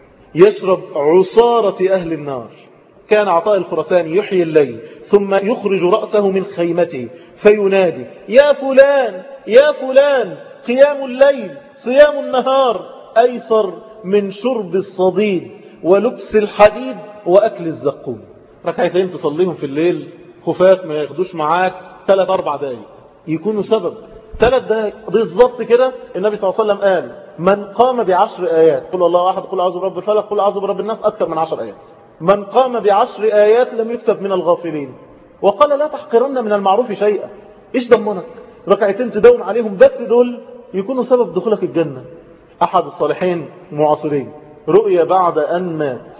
يشرب عصارة أهل النار. كان عطاء الخرساني يحيي الليل ثم يخرج رأسه من خيمته فينادي يا فلان يا فلان، قيام الليل صيام النهار أيسر من شرب الصديد ولبس الحديد وأكل الزقوم. ركعتين تصليهم في الليل خفاف ما ياخدوش معاك ثلاث أربع دقايق يكونوا سبب. ثلاث دقايق بالظبط كده. النبي صلى الله عليه وسلم قال من قام بعشر آيات، قل الله أحد، قل أعوذ برب الفلق، قل أعوذ برب الناس، أكثر من عشر آيات، من قام بعشر آيات لم يكتب من الغافلين. وقال لا تحقرن من المعروف شيئا. إيش ضمنك ركعتين تدون عليهم بس دول يكونوا سبب دخولك الجنة؟ أحد الصالحين معاصرين رؤيا بعد أن مات،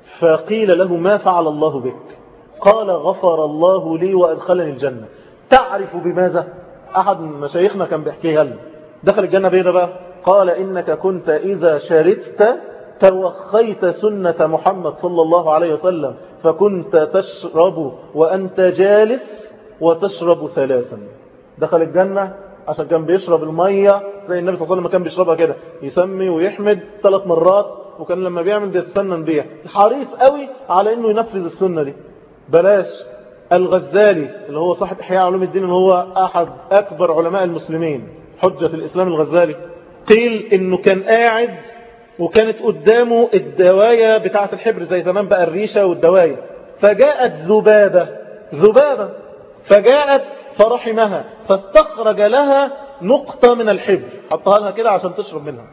فقيل له ما فعل الله بك؟ قال غفر الله لي وأدخلني الجنة. تعرف بماذا؟ أحد من مشايخنا كان بيحكيها لنا. دخل الجنة بينا بقى، قال إنك كنت إذا شربت توخيت سنة محمد صلى الله عليه وسلم، فكنت تشرب وأنت جالس وتشرب ثلاثا. دخل الجنة عشان كان بيشرب المية زي النبي صلى الله عليه وسلم كان بيشربها كده، يسمي ويحمد ثلاث مرات، وكان لما بيعمل بيتسنن بيها، حريص قوي على انه ينفذ السنة دي. بلاش الغزالي اللي هو صاحب إحياء علوم الدين، اللي هو أحد أكبر علماء المسلمين، حجة الإسلام الغزالي، قيل إنه كان قاعد وكانت قدامه الدواية بتاعة الحبر زي زمان بقى الريشة والدواية، فجاءت ذبابة ذبابة فجاءت فرحمها فاستخرج لها نقطة من الحبر، حطها لها كده عشان تشرب منها.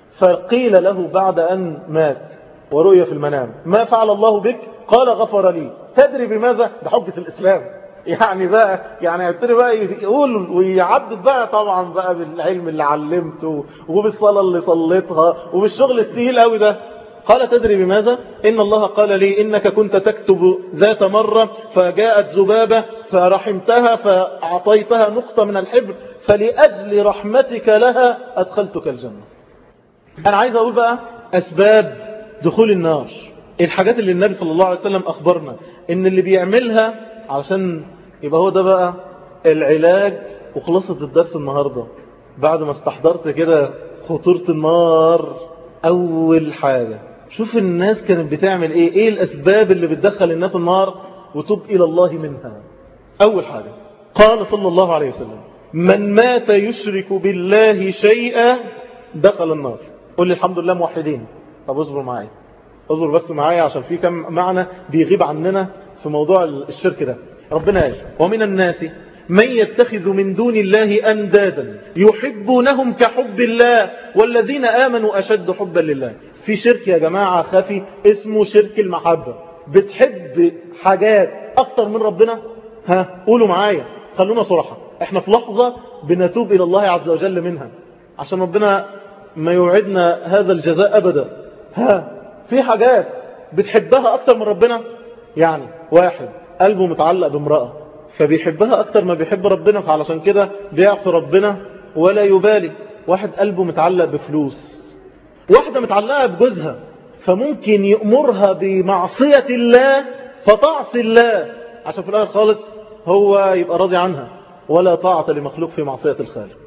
فقيل له بعد أن مات ورؤيا في المنام ما فعل الله بك؟ قال غفر لي. تدري بماذا؟ ده حجة الإسلام. يعني بقى يعني يبتدي بقى يقول ويعدد بقى طبعا بقى بالعلم اللي علمته وبالصلاة اللي صليتها وبالشغل الثقيل قوي ده. قال تدري بماذا؟ إن الله قال لي إنك كنت تكتب ذات مرة فجاءت ذبابة فرحمتها فأعطيتها نقطة من الحبر، فلأجل رحمتك لها أدخلتك الجنة. أنا عايز أقول بقى أسباب دخول النار، الحاجات اللي النبي صلى الله عليه وسلم أخبرنا إن اللي بيعملها علشان يبقى هو ده بقى العلاج. وخلصت الدرس النهاردة بعد ما استحضرت كده خطورة النار. أول حاجة شوف الناس كانت بتعمل إيه، إيه الأسباب اللي بتدخل الناس النار وتوب إلى الله منها. أول حاجة قال صلى الله عليه وسلم من مات يشرك بالله شيئا دخل النار. قل لي الحمد لله موحدين. طب اصبر معايا اصبر بس معايا عشان في كم معنى بيغيب عننا في موضوع الشرك ده. ربنا قال ومن الناس من يتخذ من دون الله أندادا يحبونهم كحب الله والذين آمنوا أشد حبا لله. في شرك يا جماعة خفي اسمه شرك المحبة. بتحب حاجات أكتر من ربنا. ها قولوا معايا خلونا صراحة، احنا في لحظة بنتوب إلى الله عز وجل منها عشان ربنا ما يوعدنا هذا الجزاء أبدا. ها في حاجات بتحبها أكتر من ربنا. يعني واحد قلبه متعلق بامرأة فبيحبها أكتر ما بيحب ربنا، فعلشان كده بيعصي ربنا ولا يبالي. واحد قلبه متعلق بفلوس، واحدة متعلقة بجوزها فممكن يأمرها بمعصية الله فتعصي الله عشان في الآخر خالص هو يبقى راضي عنها. ولا طاعة لمخلوق في معصية الخالق.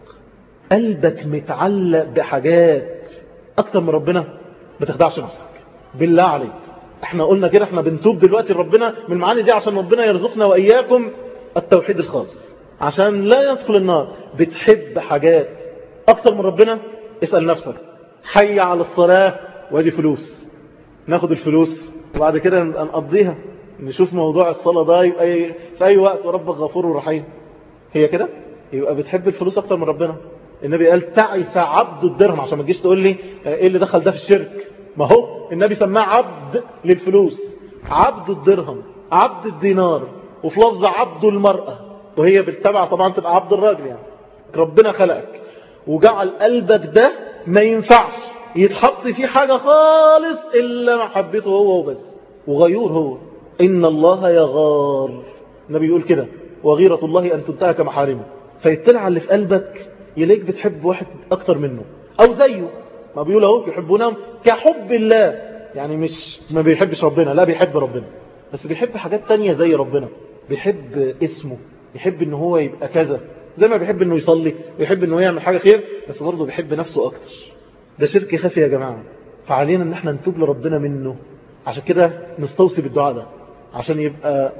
قلبك متعلق بحاجات أكتر من ربنا، ما تخدعش نفسك بالله عليك. احنا قلنا كده احنا بنتوب دلوقتي لربنا من المعاني دي عشان ربنا يرزقنا وإياكم التوحيد الخالص عشان لا يدخل النار. بتحب حاجات أكتر من ربنا، اسأل نفسك. حي على الصلاة وادي فلوس، ناخد الفلوس وبعد كده نقضيها نشوف موضوع الصلاة ده يبقى في أي وقت وربك غفور رحيم. هي كده يبقى بتحب الفلوس أكتر من ربنا. النبي قال تعس عبد الدرهم، عشان ما تجيش تقول لي ايه اللي دخل ده في الشرك. ما هو النبي سماه عبد للفلوس، عبد الدرهم، عبد الدينار، وفي لفظ عبد المرأة، وهي بالتبع طبعا تبقى عبد الراجل. يعني ربنا خلقك وجعل قلبك ده ما ينفعش يتحط فيه حاجة خالص إلا محبته هو وبس، وغيور هو. إن الله يغار، النبي يقول كده وغيرة الله أن تنتهك محارمه. فيطلع على اللي في قلبك يلاقيك بتحب واحد أكتر منه أو زيه. ما بيقول اهو يحبونهم كحب الله، يعني مش ما بيحبش ربنا، لا بيحب ربنا، بس بيحب حاجات تانية زي ربنا. بيحب اسمه، يحب ان هو يبقى كذا، زي ما بيحب انه يصلي ويحب انه يعمل حاجة خير، بس برضه بيحب نفسه اكتر. ده شرك خفي يا جماعة، فعلينا ان احنا نتوب لربنا منه. عشان كده نستوصي بالدعاء ده عشان يبقى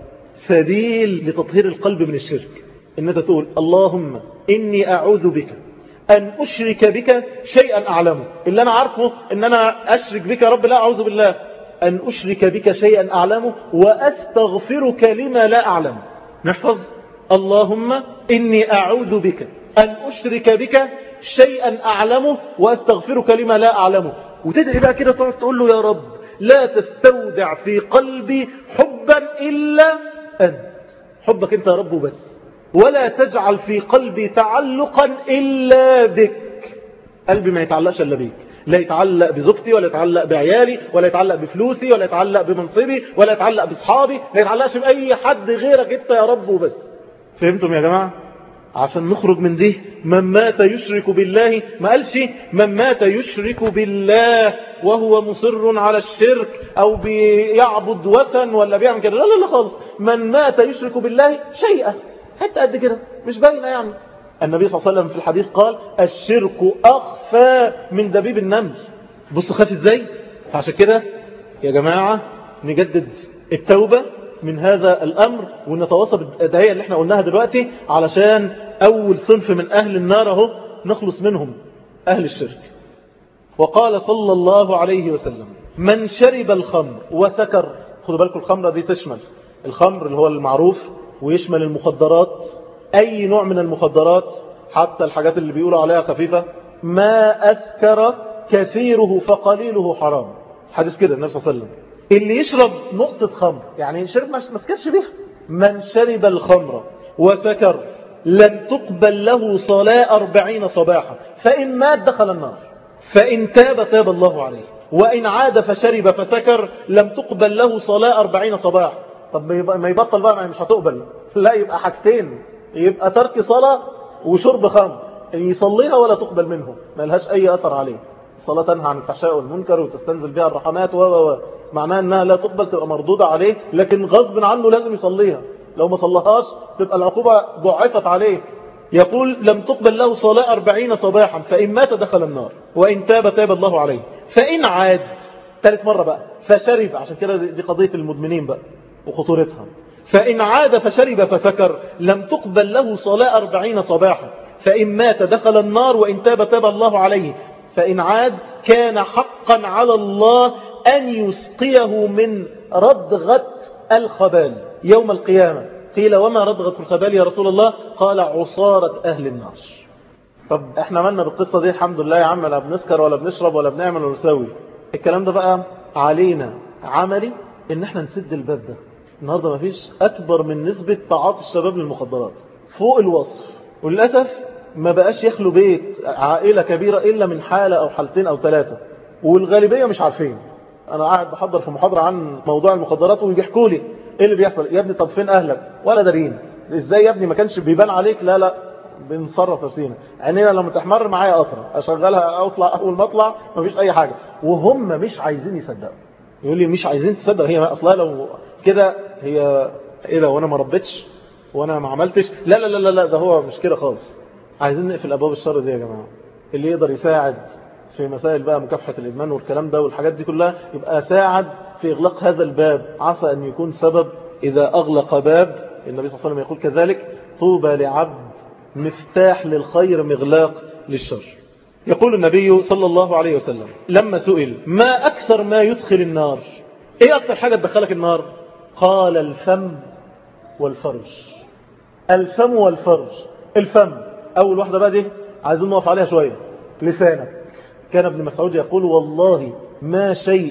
سبيل لتطهير القلب من الشرك. ان انت تقول اللهم اني اعوذ بك ان اشرك بك شيئا اعلمه. اللي انا عارفه ان انا اشرك بك يا رب، لا اعوذ بالله، ان اشرك بك شيئا اعلمه واستغفرك لما لا اعلم. نحفظ اللهم اني اعوذ بك ان اشرك بك شيئا اعلمه واستغفرك لما لا اعلمه. وتدعي بقى كده، تقعد تقول له يا رب لا تستودع في قلبي حبا الا انت، حبك انت يا رب بس، ولا تجعل في قلبي تعلقا إلا بك. قلبي ما يتعلقش إلا بيك، لا يتعلق بزوجتي ولا يتعلق بعيالي ولا يتعلق بفلوسي ولا يتعلق بمنصبي ولا يتعلق بصحابي، لا يتعلقش بأي حد غيرك انت يا رب وبس. فهمتم يا جماعة؟ عشان نخرج من دي، من مات يشرك بالله، ما قالش من مات يشرك بالله وهو مصر على الشرك او بيعبد وثن ولا بيعمل كده، لا لا لا خالص. من مات يشرك بالله شيئا، حتى قد كده مش باينه يعني. النبي صلى الله عليه وسلم في الحديث قال الشرك أخفى من دبيب النمل. بصوا خاف ازاي. فعشان كده يا جماعة نجدد التوبة من هذا الأمر، ونتواصى بالدعاية اللي احنا قلناها دلوقتي علشان أول صنف من أهل النار اهو نخلص منهم، أهل الشرك. وقال صلى الله عليه وسلم من شرب الخمر وسكر. خدوا بالكم الخمرة دي تشمل الخمر اللي هو المعروف، ويشمل المخدرات، أي نوع من المخدرات، حتى الحاجات اللي بيقولوا عليها خفيفة. ما أسكر كثيره فقليله حرام. حديث كده النبي صلى الله عليه وسلم. اللي يشرب نقطة خمر يعني شرب ما سكرش بيها. من شرب الخمر وسكر لن تقبل له صلاة أربعين صباحا، فإن مات دخل النار، فإن تاب تاب الله عليه، وإن عاد فشرب فسكر لم تقبل له صلاة أربعين صباحا. طب ما يبطل بقى، مش هتقبل. لا، يبقى حاجتين، يبقى ترك صلاة وشرب خمر، يصليها ولا تقبل منه، ما لهاش أي أثر عليه. الصلاة تنهى عن الفحشاء والمنكر وتستنزل بها الرحمات و و معناها أنها لا تقبل، تبقى مردودة عليه، لكن غصب عنه لازم يصليها. لو ما صلىهاش تبقى العقوبة ضعفت عليه. يقول لم تقبل له صلاة أربعين صباحا، فإن مات دخل النار، وإن تاب تاب الله عليه، فإن عاد ثالث مرة بقى فشرب. عشان كده دي قضية المدمنين بقى وخطورتها. فإن عاد فشرب فسكر لم تقبل له صلاة أربعين صباحا، فإن مات دخل النار، وإن تاب تاب الله عليه. فإن عاد كان حقا على الله أن يسقيه من ردغة الخبال يوم القيامة. قيل وما ردغة الخبال يا رسول الله؟ قال عصارة أهل النار. طب احنا عملنا بالقصة دي الحمد لله يا عم، لا بنسكر ولا بنشرب ولا بنعمل ولا نسوي الكلام ده. بقى علينا عملي ان احنا نسد الباب ده. النهاردة ما فيش أكبر من نسبة تعاطي الشباب للمخدرات فوق الوصف، وللأسف ما بقاش يخلو بيت عائلة كبيرة إلا من حالة أو حالتين أو ثلاثة، والغالبية مش عارفين. أنا قاعد بحضر في محاضرة عن موضوع المخدرات ويحكوا لي إيه اللي بيحصل. يا ابني طب فين أهلك؟ ولا دارين. إزاي يا ابني ما كانش بيبان عليك؟ لا لا بنصرف نفسينا، عينينا لما تحمر معايا قطرة أشغلها أطلع، أول ما أطلع ما فيش أي حاجة، وهم مش عايزين يصدقوا. يقول لي مش عايزين تصدق، هي أصلا لو كده هي إيه ده، وأنا ما ربيتش وأنا ما عملتش. لا لا لا لا ده هو مش كده خالص. عايزين نقفل أبواب الشر دي يا جماعة. اللي يقدر يساعد في مسائل بقى مكافحة الإدمان والكلام ده والحاجات دي كلها يبقى ساعد في إغلاق هذا الباب، عسى أن يكون سبب إذا أغلق باب. النبي صلى الله عليه وسلم يقول كذلك طوبى لعبد مفتاح للخير مغلاق للشر. يقول النبي صلى الله عليه وسلم لما سئل ما أكثر ما يدخل النار، إيه أكثر حاجة تدخلك النار؟ قال الفم والفرج. الفم والفرج. الفم أول واحدة بقى دي عايزين نقف عليها شوية، لسانك. كان ابن مسعود يقول والله ما شيء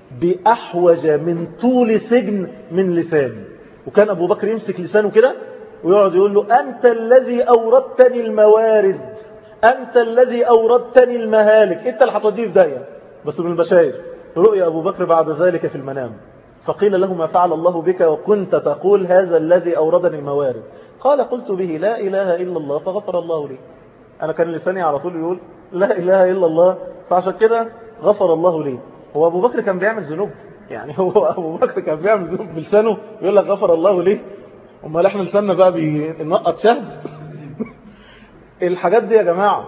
بأحوج من طول سجن من لسان. وكان أبو بكر يمسك لسانه كده ويقعد يقول له أنت الذي أوردتني الموارد، أنت الذي أوردتني المهالك، أنت اللي هتوديه في داهية. بس من البشائر رؤيا أبو بكر بعد ذلك في المنام، فقيل له ما فعل الله بك وكنت تقول هذا الذي أوردني الموارد؟ قال قلت به لا إله إلا الله فغفر الله لي. أنا كان لساني على طول يقول لا إله إلا الله، فعشان كده غفر الله لي. هو أبو بكر كان بيعمل ذنوب؟ يعني هو أبو بكر كان بيعمل ذنوب بلسانه يقول لك غفر الله لي؟ أمال احنا لساننا بقى بينقط شهد؟ الحاجات دي يا جماعة،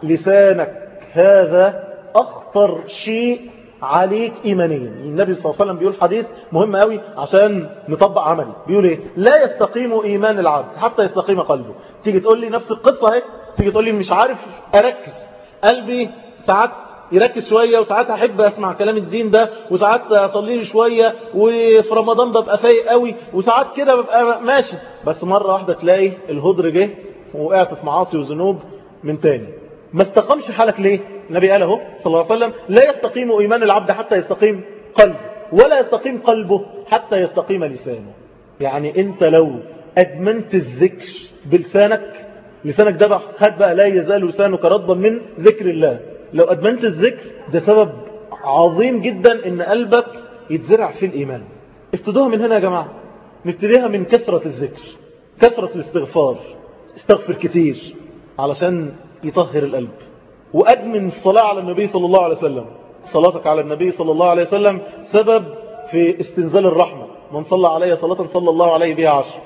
لسانك هذا أخطر شيء عليك إيمانيا. النبي صلى الله عليه وسلم بيقول حديث مهم قوي عشان نطبق عملي، بيقول إيه؟ لا يستقيم إيمان العبد حتى يستقيم قلبه. تيجي تقول لي نفس القصة اهي، تيجي تقول لي مش عارف أركز، قلبي ساعات يركز شوية وساعات أحب أسمع كلام الدين ده، وساعات أصلي لي شوية، وفي رمضان ببقى فايق قوي، وساعات كده ببقى ماشي، بس مرة واحدة تلاقي الهدر جه ووقعت في معاصي وذنوب من تاني. ما استقامش حالك ليه؟ النبي قال اهو صلى الله عليه وسلم لا يستقيم إيمان العبد حتى يستقيم قلبه، ولا يستقيم قلبه حتى يستقيم لسانه. يعني انت لو أدمنت الذكر بلسانك، لسانك ده بقى خد بقى لا يزال لسانك رطبا من ذكر الله، لو أدمنت الذكر ده سبب عظيم جدا ان قلبك يتزرع في الإيمان. ابتدوها من هنا يا جماعة، نبتديها من كثرة الذكر، كثرة الاستغفار، استغفر كتير علشان يطهر القلب. وأدمن الصلاة على النبي صلى الله عليه وسلم، صلاتك على النبي صلى الله عليه وسلم سبب في استنزال الرحمة، من صلى عليه صلاة صلى الله عليه بها عشر.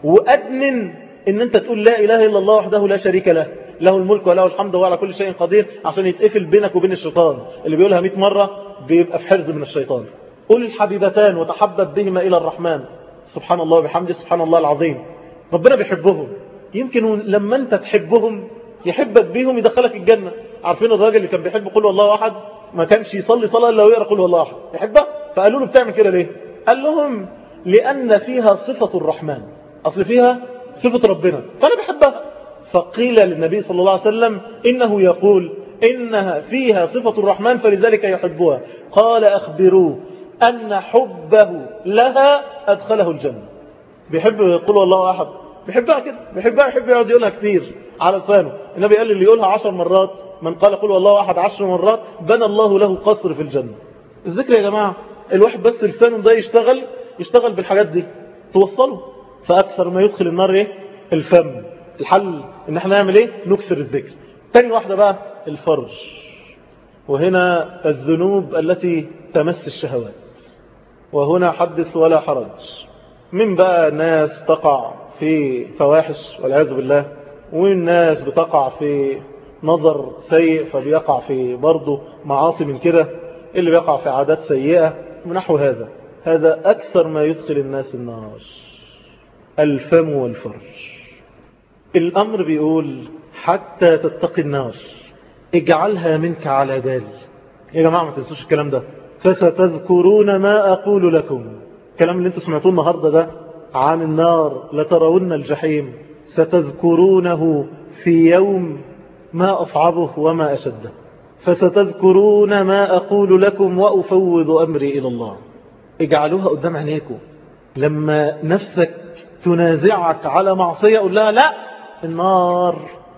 وأدمن ان انت تقول لا إله إلا الله وحده لا شريك له، له الملك وله الحمد وهو على كل شيء قدير، عشان يتقفل بينك وبين الشيطان اللي بيقولها مئة مرة بيبقى في حرز من الشيطان. قل الحبيبتان وتحبب بهما إلى الرحمن، سبحان الله وبحمده سبحان الله العظيم. ربنا بيحبهم، يمكن لما انت تحبهم يحبك بيهم يدخلك الجنة. عارفين الراجل اللي كان بيحب قل والله أحد ما كانش يصلي صلاة إلا ويقرأ قل والله أحد، يحبها؟ فقالوا له بتعمل كده ليه؟ قال لهم لأن فيها صفة الرحمن، أصل فيها صفة ربنا فأنا بحبها. فقيل للنبي صلى الله عليه وسلم إنه يقول إنها فيها صفة الرحمن فلذلك يحبها. قال أخبروه أن حبه لها أدخله الجنة. بيحب قل والله أحد، بيحبها كده، بيحبها، يحب يقعد يقولها كتير على لسانه. النبي قال اللي يقولها عشر مرات، من قال قل والله أحد عشر مرات بنى الله له قصر في الجنة. الذكر يا جماعة الواحد بس لسانه ده يشتغل يشتغل بالحاجات دي توصله. فأكثر ما يدخل النار ايه؟ الفم. الحل ان احنا نعمل ايه؟ نكثر الذكر. تاني واحدة بقى الفرج، وهنا الذنوب التي تمس الشهوات. وهنا حدث ولا حرج، من بقى ناس تقع في فواحش والعياذ بالله، والناس بتقع في نظر سيء فبيقع في برضه معاصي من كده، اللي بيقع في عادات سيئة ونحو هذا. هذا أكثر ما يدخل الناس النار، الفم والفرج. الأمر بيقول حتى تتقي النار اجعلها منك على بال. يا جماعة ما تنسوش الكلام ده، فستذكرون ما أقول لكم. الكلام اللي انتوا سمعتوه النهاردة ده عن النار، لترون الجحيم، ستذكرونه في يوم ما أصعبه وما أشده. فستذكرون ما أقول لكم وأفوض أمري إلى الله. اجعلوها قدام عينيكم، لما نفسك تنازعك على معصية قول لها لا النار.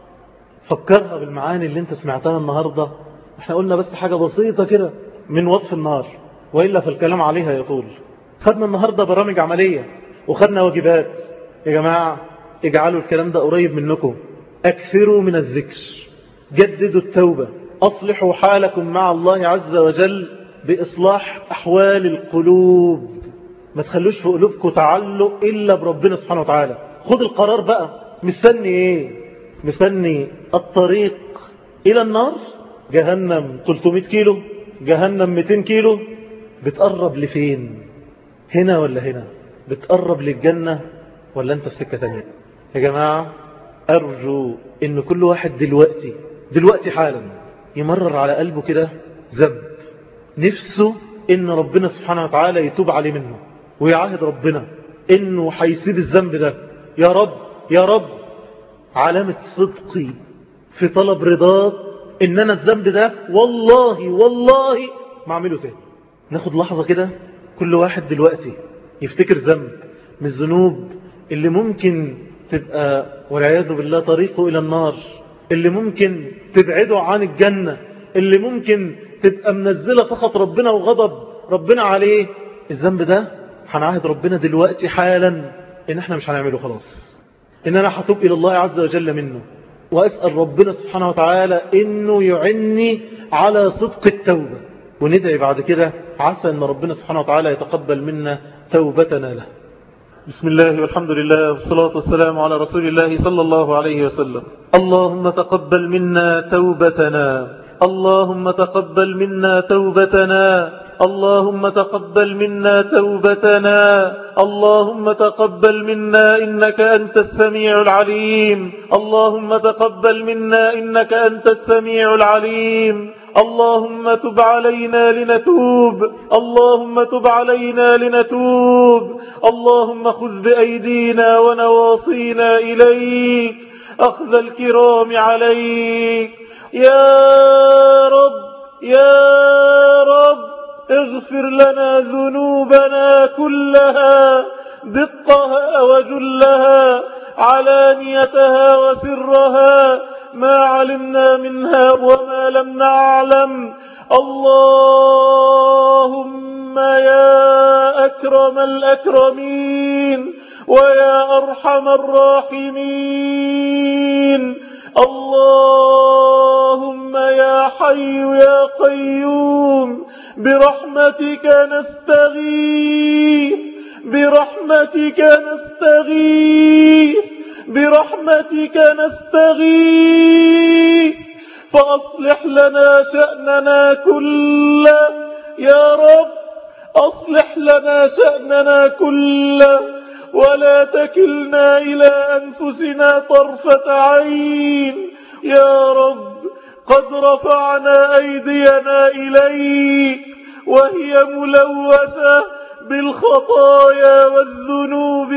فكرها بالمعاني اللي انت سمعتها النهاردة. احنا قلنا بس حاجة بسيطة كده من وصف النار، وإلا فالكلام عليها يطول. خدنا النهاردة برامج عملية وخدنا واجبات. يا جماعة اجعلوا الكلام ده قريب منكم، اكثروا من الذكر، جددوا التوبة، اصلحوا حالكم مع الله عز وجل بإصلاح أحوال القلوب. ما تخلوش في قلوبكم تعلق إلا بربنا سبحانه وتعالى. خد القرار بقى، مستني ايه؟ مستني الطريق إلى النار؟ جهنم ثلاثمائة كيلو، جهنم مئتين كيلو، بتقرب لفين؟ هنا ولا هنا؟ بتقرب للجنة ولا انت في سكة تانية؟ يا جماعة أرجو ان كل واحد دلوقتي دلوقتي حالا يمرر على قلبه كده ذنب، نفسه ان ربنا سبحانه وتعالى يتوب عليه منه، ويعاهد ربنا انه هيسيب الذنب ده. يا رب يا رب، علامة صدقي في طلب رضاك ان انا الذنب ده والله والله ما اعمله تاني. ناخد لحظة كده كل واحد دلوقتي يفتكر ذنب من الذنوب اللي ممكن تبقى والعياذ بالله طريقه الى النار، اللي ممكن تبعده عن الجنة، اللي ممكن تبقى منزلة سخط ربنا وغضب ربنا عليه. الذنب ده هنعاهد ربنا دلوقتي حالا ان احنا مش هنعمله خلاص. إن أنا هتوب إلى الله عز وجل منه، وأسأل ربنا سبحانه وتعالى إنه يعني على صدق التوبة، وندعي بعد كده عسى أن ربنا سبحانه وتعالى يتقبل منا توبتنا له. بسم الله والحمد لله والصلاة والسلام على رسول الله صلى الله عليه وسلم. اللهم تقبل منا توبتنا، اللهم تقبل منا توبتنا، اللهم تقبل منا توبتنا، اللهم تقبل منا إنك أنت السميع العليم، اللهم تقبل منا إنك أنت السميع العليم، اللهم تب علينا لنتوب، اللهم تب علينا لنتوب، اللهم خذ بأيدينا ونواصينا إليك أخذ الكرام عليك. يا رب يا رب اغفر لنا ذنوبنا كلها، دقها وجلها، علانيتها وسرها، ما علمنا منها وما لم نعلم. اللهم يا أكرم الأكرمين ويا أرحم الراحمين، اللهم يا حي يا قيوم برحمتك نستغيث، برحمتك نستغيث، برحمتك نستغيث، فأصلح لنا شأننا كله يا رب، أصلح لنا شأننا كله، ولا تكلنا إلى أنفسنا طرفة عين يا رب. قد رفعنا أيدينا إليك وهي ملوثة بالخطايا والذنوب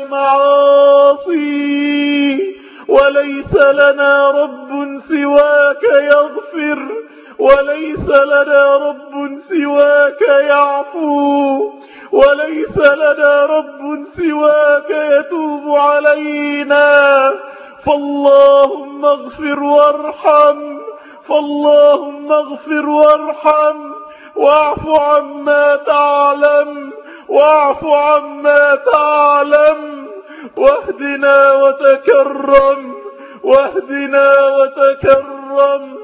والمعاصي، وليس لنا رب سواك يغفر، وليس لنا رب سواك يعفو، وليس لنا رب سواك يتوب علينا. فاللهم اغفر وارحم، فاللهم اغفر وارحم، واعف عما تعلم، واعف عما تعلم، واهدنا وتكرم، واهدنا وتكرم.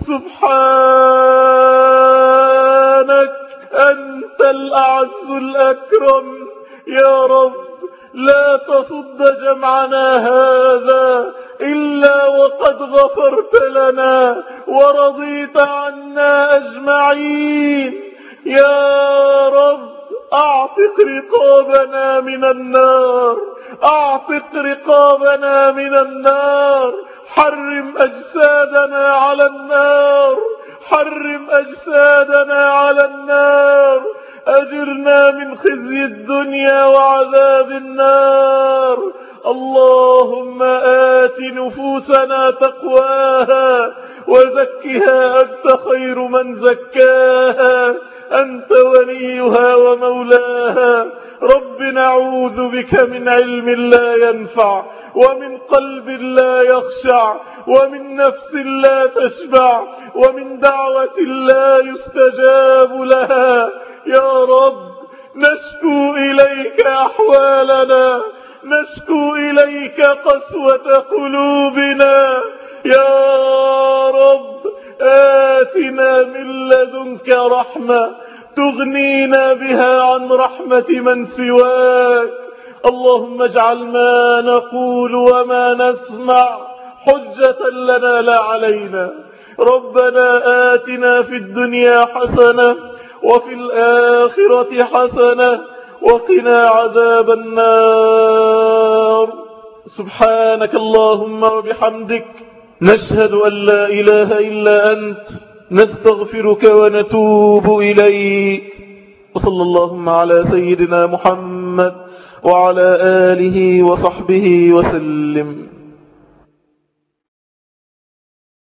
سبحانك أنت الأعز الأكرم يا رب، لا تصد جمعنا هذا إلا وقد غفرت لنا ورضيت عنا أجمعين يا رب. أعتق رقابنا من النار، أعتق رقابنا من النار، حرم أجسادنا على النار، حرم أجسادنا على النار، أجرنا من خزي الدنيا وعذاب النار. اللهم آت نفوسنا تقواها وزكها أنت خير من زكاها، أنت وليها ومولاها. رب نعوذ بك من علم لا ينفع، ومن قلب لا يخشع، ومن نفس لا تشبع، ومن دعوة لا يستجاب لها. يا رب نشكو إليك أحوالنا، نشكو إليك قسوة قلوبنا. يا رب آتنا من لدنك رحمة تغنينا بها عن رحمة من سواك. اللهم اجعل ما نقول وما نسمع حجة لنا لا علينا. ربنا آتنا في الدنيا حسنة وفي الآخرة حسنة وقنا عذاب النار. سبحانك اللهم وبحمدك، نشهد أن لا إله إلا أنت، نستغفرك ونتوب إليك. وصلى اللهم على سيدنا محمد وعلى آله وصحبه وسلم.